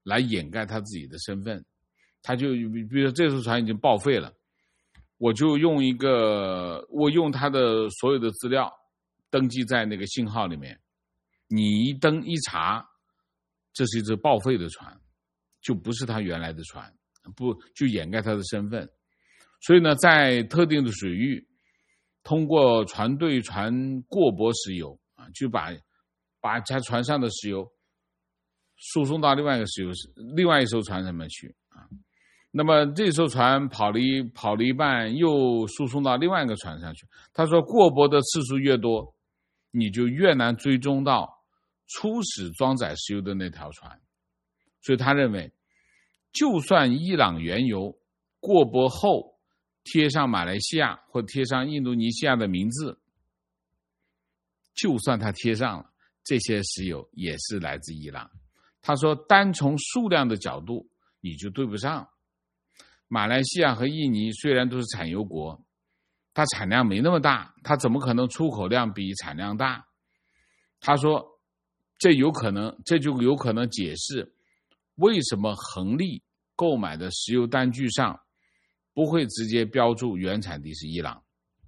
来掩盖他自己的身份。他就比如说这艘船已经报废了，我就用一个我用他的所有的资料登记在那个信号里面，你一登一查，这是一只报废的船，就不是他原来的船，不就掩盖他的身份。所以呢，在特定的水域，通过船对船过驳石油啊，就把把他船上的石油输送到另外一个石油另外一艘船上面去啊。那么这艘船跑了一跑了一半，又输送到另外一个船上去。他说，过驳的次数越多，你就越难追踪到初始装载石油的那条船。所以他认为，就算伊朗原油过驳后贴上马来西亚或贴上印度尼西亚的名字，就算他贴上了，这些石油也是来自伊朗。他说，单从数量的角度你就对不上。马来西亚和印尼虽然都是产油国，它产量没那么大，它怎么可能出口量比产量大？他说，这有可能，这就有可能解释为什么恒利购买的石油单据上不会直接标注原产地是伊朗。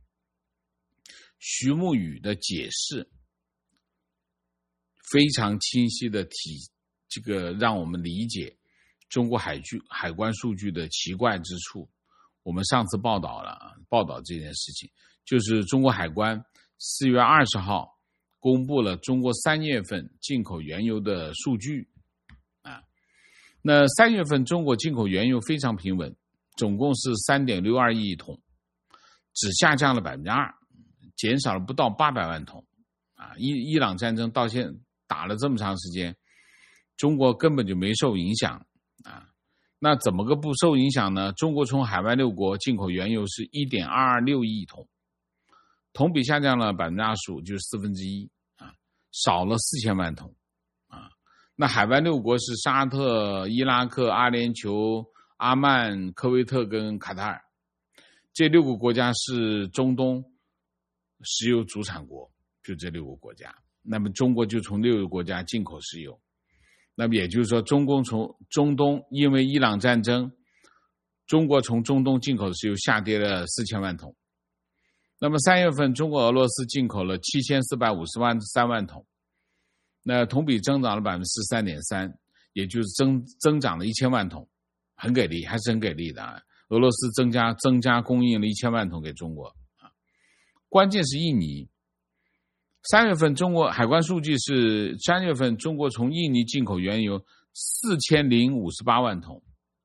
徐慕雨的解释非常清晰的体，这个让我们理解中国海局海关数据的奇怪之处。我们上次报道了报道这件事情，就是中国海关四月二十号公布了中国三月份进口原油的数据啊。那三月份中国进口原油非常平稳，总共是 三点六二亿桶，只下降了 百分之二， 减少了不到八百万桶啊。伊伊朗战争到现在打了这么长时间，中国根本就没受影响啊。那怎么个不受影响呢？中国从海外六国进口原油是 一点二二六亿桶，同比下降了 百分之二十五， 就是四分之一啊，少了四千万桶啊。那海外六国是沙特、伊拉克、阿联酋、阿曼、科威特跟卡塔尔，这六个国家是中东石油主产国，就这六个国家。那么中国就从六个国家进口石油，那么也就是说，中共从中东因为伊朗战争，中国从中东进口的石油下跌了四千万桶。那么三月份，中国俄罗斯进口了七千四百五十三万桶，那同比增长了 百分之十三点三， 也就是增增长了一千万桶，很给力，还是很给力的啊！俄罗斯增加增加供应了一千万桶给中国啊。关键是印尼，三月份中国海关数据是三月份中国从印尼进口原油四千零五十八万桶，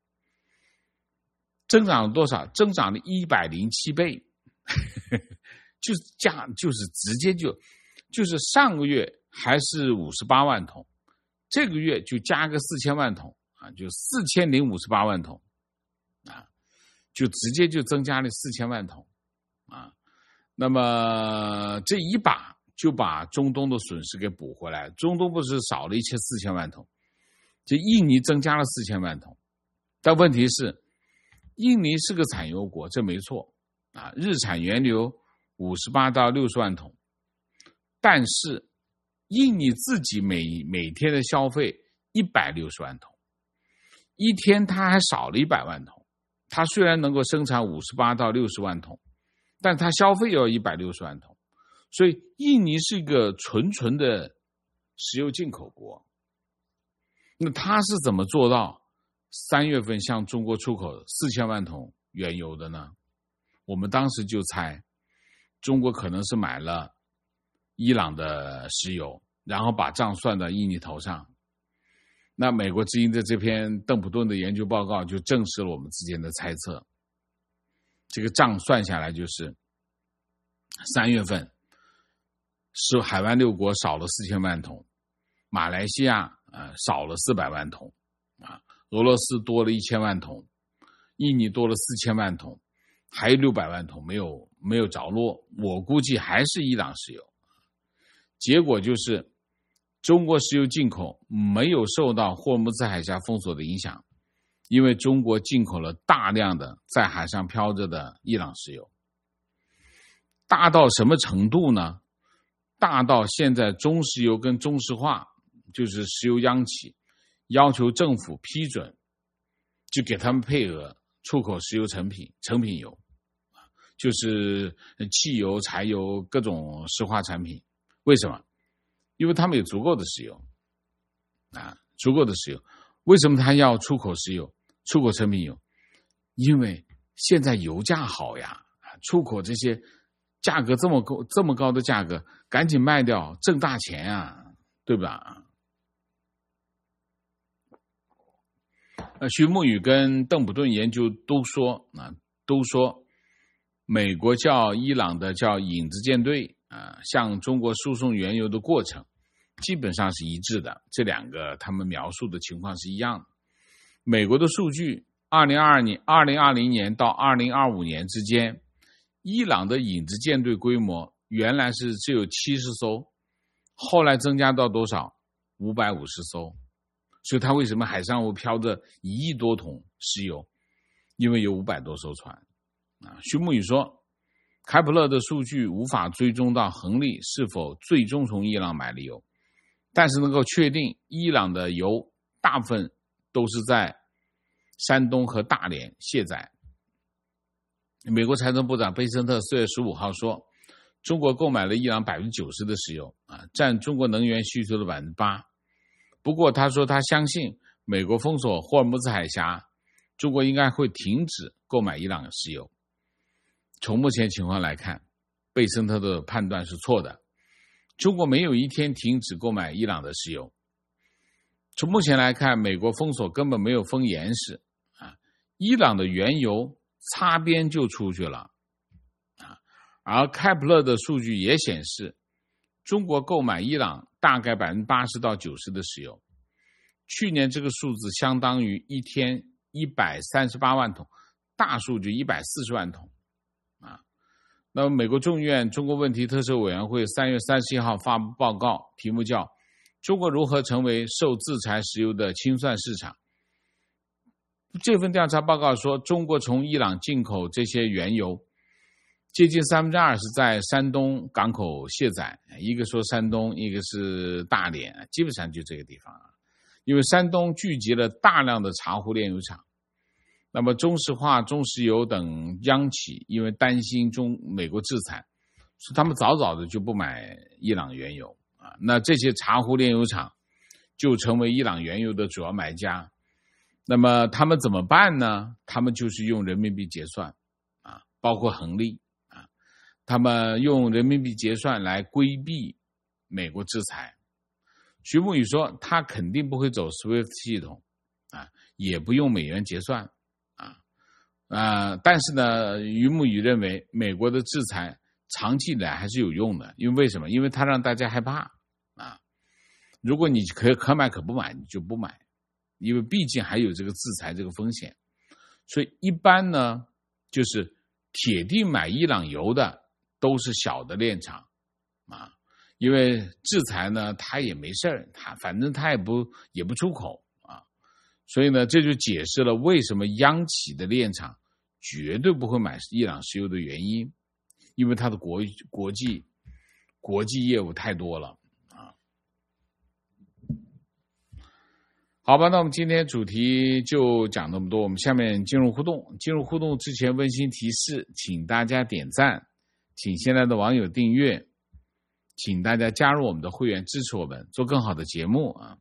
增长了多少？增长了一百零七倍，就是加就是直接就就是上个月还是五十八万桶，这个月就加个四千万桶啊，就四千零五十八万桶啊，就直接就增加了四千万桶啊。那么这一把就把中东的损失给补回来，中东不是少了一千四千万桶，这印尼增加了四千万桶。但问题是，印尼是个产油国，这没错啊，日产原油五十八到六十万桶，但是印尼自己每每天的消费一百六十万桶，一天它还少了一百万桶。它虽然能够生产五十八到六十万桶，但它消费要一百六十万桶。所以印尼是一个纯纯的石油进口国。那它是怎么做到三月份向中国出口四千万桶原油的呢？我们当时就猜，中国可能是买了伊朗的石油，然后把账算到印尼头上。那美国之音的这篇邓普顿的研究报告就证实了我们之间的猜测。这个账算下来就是三月份是海湾六国少了四千万桶，马来西亚、呃、少了四百万桶啊，俄罗斯多了一千万桶，印尼多了四千万桶，还有六百万桶没有没有着落，我估计还是伊朗石油。结果就是中国石油进口没有受到霍尔木兹海峡封锁的影响，因为中国进口了大量的在海上漂着的伊朗石油。大到什么程度呢？大到现在中石油跟中石化，就是石油央企， 要求政府批准，就给他们配额出口石油成品、成品油，就是汽油、柴油各种石化产品。为什么？因为他们有足够的石油啊，足够的石油。为什么他要出口石油、出口成品油？因为现在油价好呀，出口这些价格这么高、这么高的价格，赶紧卖掉，挣大钱啊，对吧？呃，徐慕宇跟邓普顿研究都说啊，都说美国叫伊朗的叫影子舰队啊，向中国输送原油的过程基本上是一致的，这两个他们描述的情况是一样的。美国的数据二零二二年二零二零年到二零二五年之间，伊朗的影子舰队规模原来是只有七十艘，后来增加到多少？五百五十艘。所以它为什么海上会飘着一亿多桶石油？因为有五百多艘船。啊，徐慕宇说，开普勒的数据无法追踪到亨利是否最终从伊朗买了油，但是能够确定伊朗的油大部分都是在山东和大连卸载。美国财政部长贝森特四月十五号说，中国购买了伊朗 百分之九十 的石油，啊，占中国能源需求的 百分之八。不过他说他相信美国封锁霍尔木兹海峡，中国应该会停止购买伊朗的石油。从目前情况来看，贝森特的判断是错的，中国没有一天停止购买伊朗的石油。从目前来看，美国封锁根本没有封严实啊，伊朗的原油擦边就出去了啊。而开普勒的数据也显示，中国购买伊朗大概 百分之八十 到 百分之九十 的石油，去年这个数字相当于一天一百三十八万桶，大数据一百四十万桶啊。那么美国众议院中国问题特设委员会三月三十一号发布报告，题目叫中国如何成为受制裁石油的清算市场。这份调查报告说，中国从伊朗进口这些原油接近三分之二是在山东港口卸载，一个说山东，一个是大连，基本上就这个地方。因为山东聚集了大量的茶壶炼油厂，那么中石化、中石油等央企因为担心中美国制裁，所以他们早早的就不买伊朗原油啊。那这些茶壶炼油厂就成为伊朗原油的主要买家。那么他们怎么办呢？他们就是用人民币结算啊，包括恒利啊，他们用人民币结算来规避美国制裁。徐慕宇说，他肯定不会走 S W I F T 系统啊，也不用美元结算啊啊！但是呢，徐慕宇认为美国的制裁长期以来还是有用的，因为为什么？因为他让大家害怕啊！如果你可可买可不买，你就不买，因为毕竟还有这个制裁这个风险。所以一般呢，就是铁定买伊朗油的都是小的炼厂啊。因为制裁呢，他也没事儿，他反正他也不也不出口啊，所以呢，这就解释了为什么央企的炼厂绝对不会买伊朗石油的原因，因为它的国国际国际业务太多了啊。好吧，那我们今天主题就讲那么多，我们下面进入互动。进入互动之前，温馨提示，请大家点赞，请现在的网友订阅。请大家加入我们的会员，支持我们做更好的节目啊！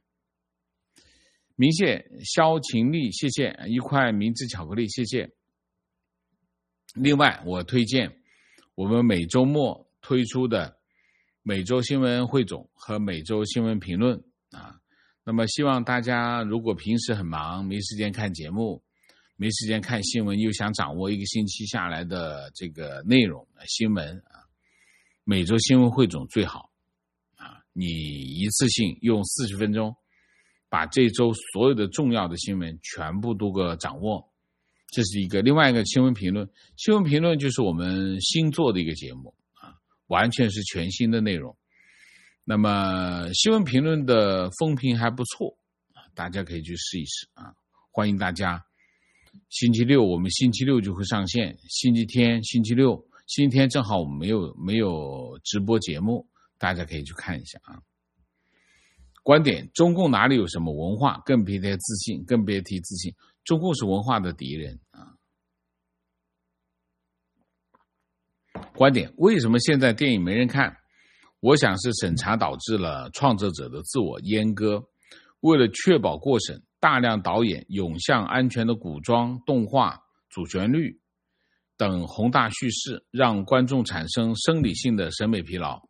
明谢肖晴丽，谢谢一块明治巧克力，谢谢。另外，我推荐我们每周末推出的每周新闻汇总和每周新闻评论啊。那么，希望大家如果平时很忙，没时间看节目，没时间看新闻，又想掌握一个星期下来的这个内容新闻啊。每周新闻汇总最好啊！你一次性用四十分钟把这周所有的重要的新闻全部都给掌握，这是一个。另外一个新闻评论，新闻评论就是我们新做的一个节目啊，完全是全新的内容。那么新闻评论的风评还不错啊，大家可以去试一试啊！欢迎大家。星期六我们星期六就会上线，星期天、星期六。今天正好我们没有没有直播节目，大家可以去看一下啊。 观点：中共哪里有什么文化，更别提自信，更别提自信。中共是文化的敌人啊。观点：为什么现在电影没人看？我想是审查导致了创作者的自我阉割。为了确保过审，大量导演涌向安全的古装、动画、主旋律等宏大叙事，让观众产生生理性的审美疲劳。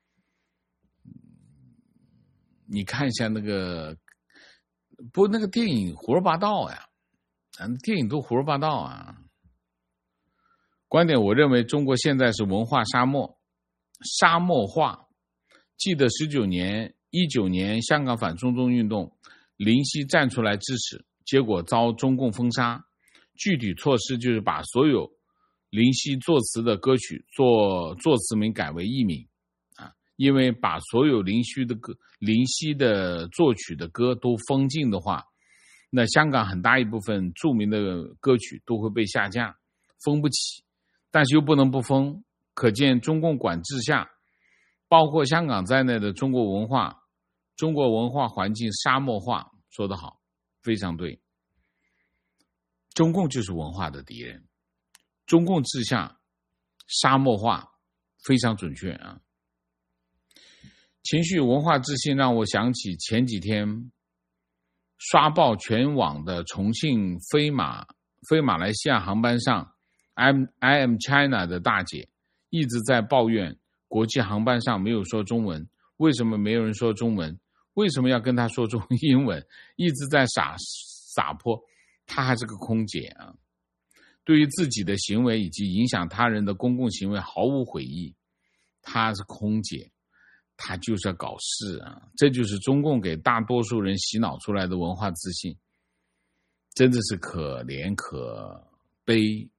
你看一下那个，不过那个电影胡说八道呀，咱电影都胡说八道啊。观点：我认为中国现在是文化沙漠，沙漠化。记得十九年、一九年香港反送中运动，林夕站出来支持，结果遭中共封杀。具体措施就是把所有林夕作词的歌曲作作词名改为艺名啊，因为把所有林夕的歌、林夕的作曲的歌都封禁的话，那香港很大一部分著名的歌曲都会被下架，封不起。但是又不能不封，可见中共管制下，包括香港在内的中国文化，中国文化环境沙漠化。说得好，非常对。中共就是文化的敌人，中共治下沙漠化，非常准确啊。情绪文化自信让我想起前几天刷爆全网的重庆飞马飞马来西亚航班上 I'm, I am China 的大姐一直在抱怨国际航班上没有说中文，为什么没有人说中文？为什么要跟他说中英文？一直在撒撒泼，他还是个空姐啊！对于自己的行为以及影响他人的公共行为毫无悔意，他是空姐，他就是要搞事啊！这就是中共给大多数人洗脑出来的文化自信，真的是可怜可悲。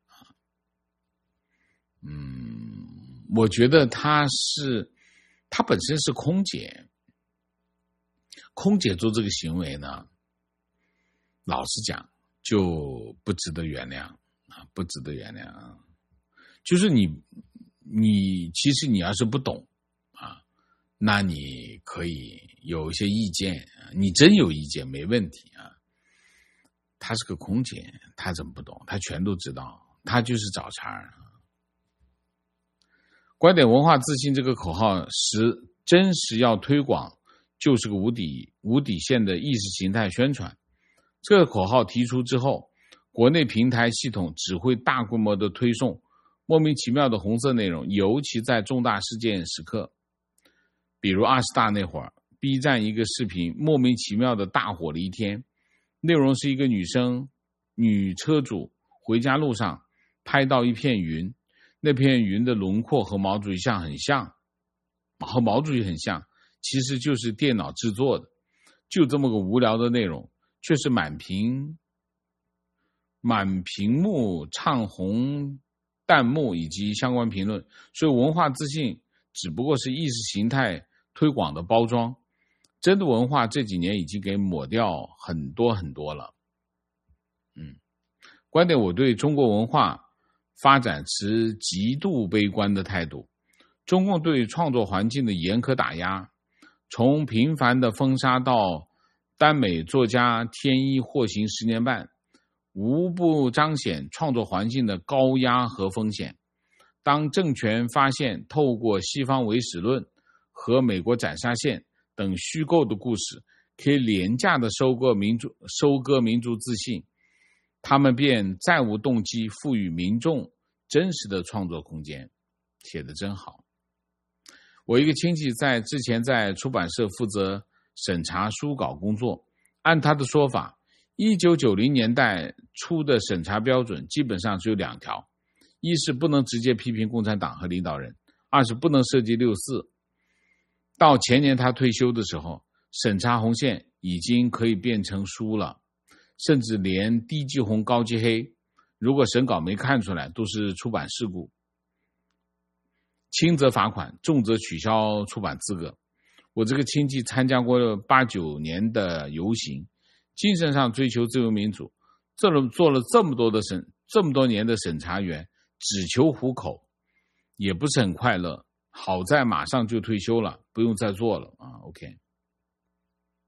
嗯，我觉得他是，他本身是空姐，空姐做这个行为呢，老实讲就不值得原谅啊，不值得原谅啊。就是你，你其实你要是不懂啊，那你可以有一些意见，你真有意见没问题啊。他是个空姐，他怎么不懂？他全都知道，他就是找茬儿。观点文化自信这个口号实真实要推广，就是个无底无底线的意识形态宣传。这个口号提出之后，国内平台系统只会大规模的推送莫名其妙的红色内容，尤其在重大事件时刻，比如二十大那会儿 ，B 站一个视频莫名其妙的大火了一天，内容是一个女生女车主回家路上拍到一片云，那片云的轮廓和毛主席像很像，和毛主席很像，其实就是电脑制作的，就这么个无聊的内容，却是满屏满屏幕唱红弹幕以及相关评论。所以文化自信只不过是意识形态推广的包装，真的文化这几年已经给抹掉很多很多了。嗯，观点：我对中国文化发展持极度悲观的态度。中共对创作环境的严苛打压，从频繁的封杀到耽美作家天一获刑十年半，无不彰显创作环境的高压和风险。当政权发现透过西方唯史论和美国斩杀线等虚构的故事，可以廉价的收割民族收割民族自信，他们便再无动机赋予民众真实的创作空间。写得真好。我一个亲戚在之前在出版社负责审查书稿工作，按他的说法，一九九零年代出的审查标准基本上只有两条，一是不能直接批评共产党和领导人，二是不能涉及六四。到前年他退休的时候，审查红线已经可以变成书了，甚至连低级红高级黑，如果审稿没看出来都是出版事故，轻则罚款，重则取消出版资格。我这个亲戚参加过八九年的游行，精神上追求自由民主，做了做了这么多的审这么多年的审查员，只求糊口，也不是很快乐。好在马上就退休了，不用再做了啊。OK。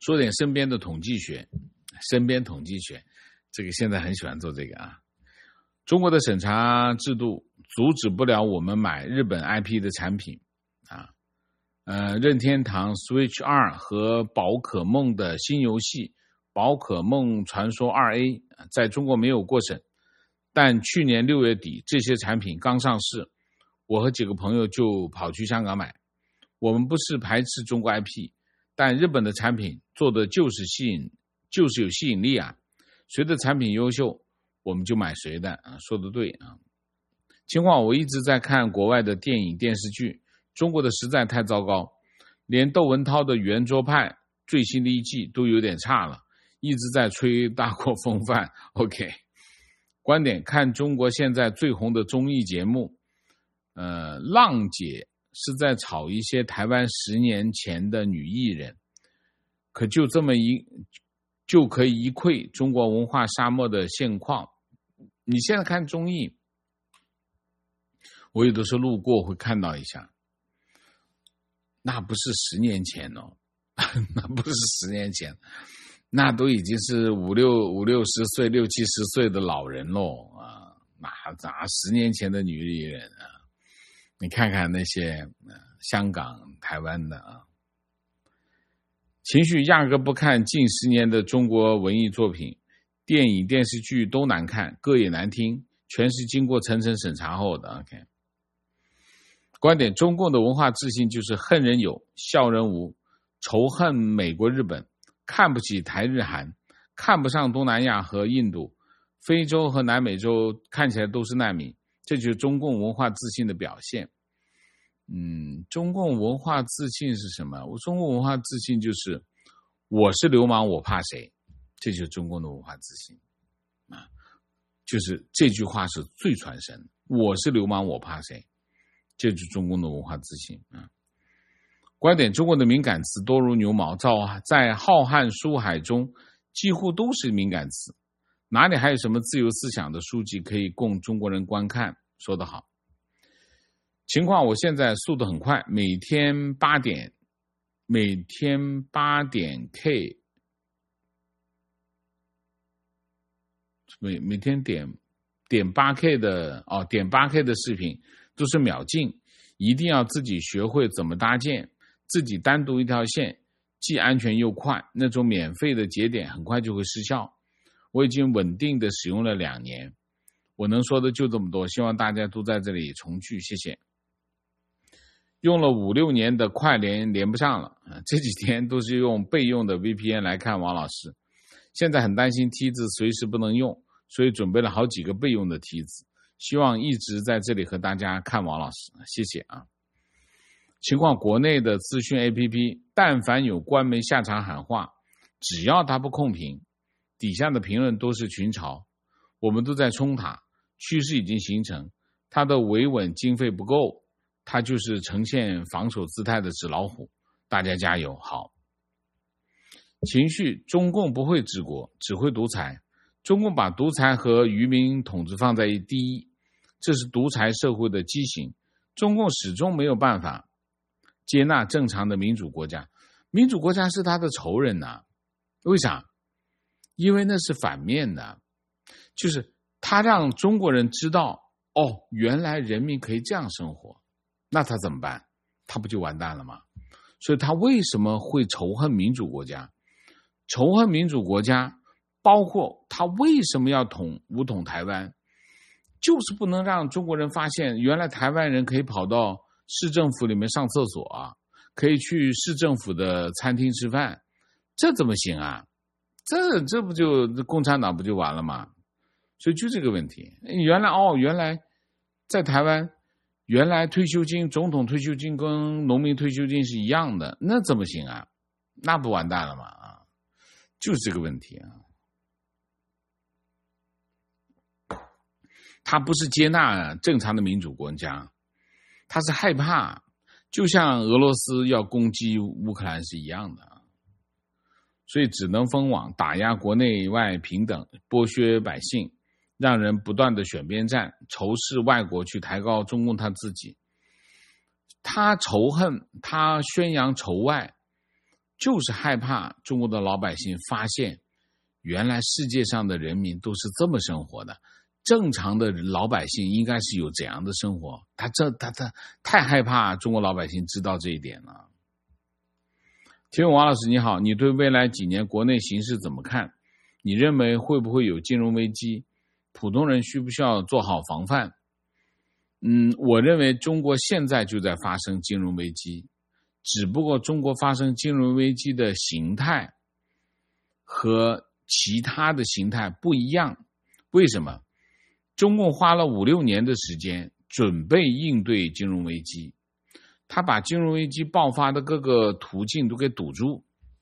说点身边的统计学，身边统计学，这个现在很喜欢做这个啊。中国的审查制度阻止不了我们买日本 I P 的产品啊。呃，任天堂 Switch 二和宝可梦的新游戏宝可梦传说 二 A 在中国没有过审，但去年六月底这些产品刚上市，我和几个朋友就跑去香港买。我们不是排斥中国 I P， 但日本的产品做的就是吸引，就是有吸引力啊。谁的产品优秀，我们就买谁的啊，说的对啊。情况我一直在看国外的电影电视剧，中国的实在太糟糕，连窦文涛的圆桌派最新的一季都有点差了，一直在吹大国风范。 OK， 观点看中国现在最红的综艺节目，呃，浪姐是在炒一些台湾十年前的女艺人，可就这么一就可以一窥中国文化沙漠的现况。你现在看综艺，我有的时候路过会看到一下，那不是十年前哦，那不是十年前，那都已经是五六五六十岁、六七十岁的老人喽啊！哪哪十年前的女艺人啊？你看看那些、呃、香港、台湾的啊，情绪压根不看近十年的中国文艺作品，电影、电视剧都难看，歌也难听，全是经过层层审查后的。OK， 观点：中共的文化自信就是恨人有，笑人无，仇恨美国、日本，看不起台日韩，看不上东南亚和印度，非洲和南美洲看起来都是难民，这就是中共文化自信的表现。嗯，中共文化自信是什么？我中共文化自信就是我是流氓我怕谁，这就是中共的文化自信啊，就是这句话是最传神，我是流氓我怕谁，这就是中共的文化自信啊。观点：中国的敏感词多如牛毛，在浩瀚书海中几乎都是敏感词，哪里还有什么自由思想的书籍可以供中国人观看？说得好。情况我现在速度很快，每天八点，每天八点 K， 每每天点点八 K 的哦，点八 K 的视频都是秒进，一定要自己学会怎么搭建，自己单独一条线，既安全又快。那种免费的节点很快就会失效。我已经稳定的使用了两年，我能说的就这么多，希望大家都在这里重聚，谢谢。用了五六年的快连连不上了，这几天都是用备用的 V P N 来看王老师，现在很担心梯子随时不能用，所以准备了好几个备用的梯子，希望一直在这里和大家看王老师，谢谢啊。情况：国内的资讯 A P P， 但凡有官媒下场喊话，只要他不控评，底下的评论都是群嘲，我们都在冲塔，趋势已经形成，他的维稳经费不够，他就是呈现防守姿态的纸老虎，大家加油。好。情绪：中共不会治国，只会独裁。中共把独裁和愚民统治放在第一，这是独裁社会的畸形。中共始终没有办法接纳正常的民主国家，民主国家是他的仇人呐、啊。为啥？因为那是反面的，就是他让中国人知道，哦，原来人民可以这样生活，那他怎么办？他不就完蛋了吗？所以他为什么会仇恨民主国家？仇恨民主国家，包括他为什么要统武统台湾，就是不能让中国人发现，原来台湾人可以跑到市政府里面上厕所啊，可以去市政府的餐厅吃饭，这怎么行啊？这这不就共产党不就完了吗？所以就这个问题，原来哦，原来在台湾，原来退休金、总统退休金跟农民退休金是一样的，那怎么行啊？那不完蛋了吗？啊，就是这个问题啊。他不是接纳正常的民主国家，他是害怕，就像俄罗斯要攻击乌克兰是一样的，所以只能封网，打压国内外平等，剥削百姓，让人不断的选边站，仇视外国，去抬高中共他自己。他仇恨，他宣扬仇外， 就是害怕中国的老百姓发现，原来世界上的人民都是这么生活的，正常的老百姓应该是有怎样的生活，他这他他太害怕中国老百姓知道这一点了。请问王老师你好，你对未来几年国内形势怎么看？你认为会不会有金融危机？普通人需不需要做好防范？嗯，我认为中国现在就在发生金融危机，只不过中国发生金融危机的形态和其他的形态不一样。为什么？中共花了五六年的时间准备应对金融危机，他把金融危机爆发的各个途径都给堵住，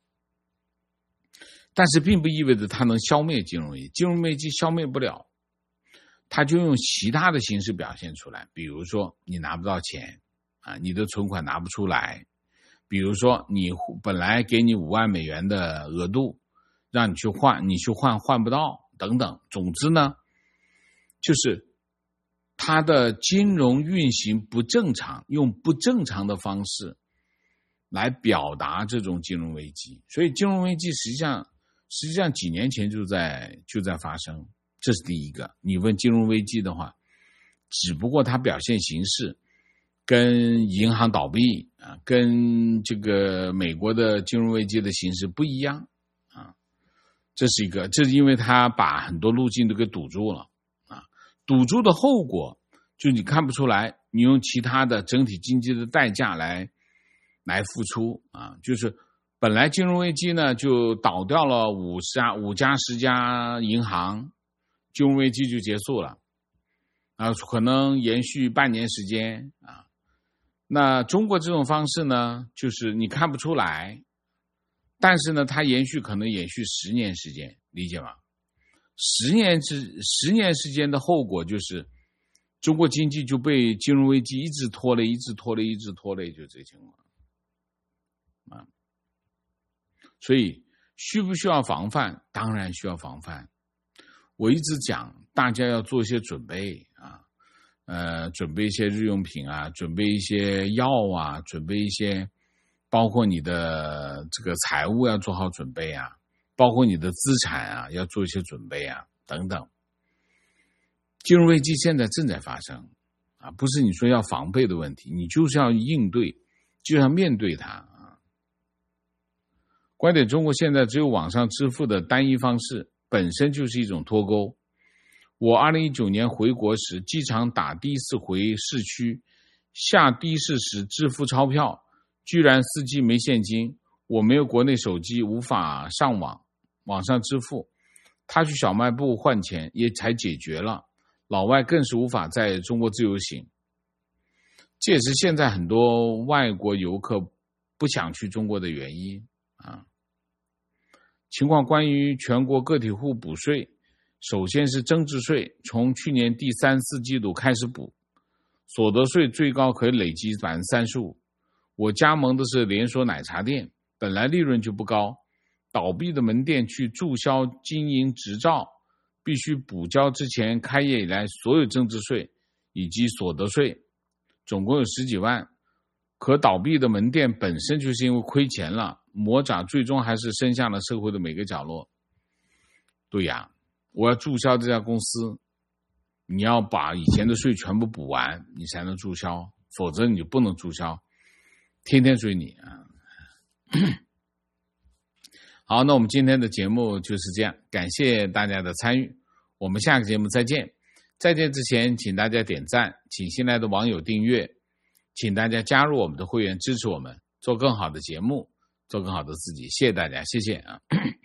但是并不意味着他能消灭金融危机，金融危机消灭不了，他就用其他的形式表现出来，比如说你拿不到钱啊，你的存款拿不出来，比如说你本来给你五万美元的额度，让你去换，你去换换不到等等。总之呢，就是它的金融运行不正常，用不正常的方式来表达这种金融危机。所以金融危机实际上实际上几年前就在就在发生，这是第一个。你问金融危机的话，只不过它表现形式跟银行倒闭啊，跟这个美国的金融危机的形式不一样啊，这是一个，这是因为它把很多路径都给堵住了啊，堵住的后果就你看不出来，你用其他的整体经济的代价来来付出啊，就是本来金融危机呢就倒掉了五家五家十家银行，金融危机就结束了啊，可能延续半年时间啊。那中国这种方式呢，就是你看不出来，但是呢，它延续可能延续十年时间，理解吗？十年之十年时间的后果就是，中国经济就被金融危机一直拖累，一直拖累，一直拖累，就这个情况啊。所以需不需要防范？当然需要防范。我一直讲，大家要做一些准备啊。呃，准备一些日用品啊，准备一些药啊，准备一些，包括你的这个财务要做好准备啊，包括你的资产啊要做一些准备啊，等等。金融危机现在正在发生啊，不是你说要防备的问题，你就是要应对，就要面对它啊。观点：中国现在只有网上支付的单一方式，本身就是一种脱钩。我二零一九年回国时，机场打的士回市区，下的士时支付钞票，居然司机没现金，我没有国内手机，无法上网，网上支付。他去小卖部换钱也才解决了，老外更是无法在中国自由行。这也是现在很多外国游客不想去中国的原因啊。情况关于全国个体户补税。首先是增值税，从去年第三四季度开始补，所得税最高可以累积 百分之三十五。 我加盟的是连锁奶茶店，本来利润就不高，倒闭的门店去注销经营执照，必须补交之前开业以来所有增值税以及所得税，总共有十几万。可倒闭的门店本身就是因为亏钱了，魔爪最终还是伸向了社会的每个角落。对呀，我要注销这家公司，你要把以前的税全部补完，你才能注销，否则你就不能注销，天天追你啊！好，那我们今天的节目就是这样，感谢大家的参与，我们下个节目再见。再见之前，请大家点赞，请新来的网友订阅，请大家加入我们的会员，支持我们做更好的节目，做更好的自己。谢谢大家，谢谢啊。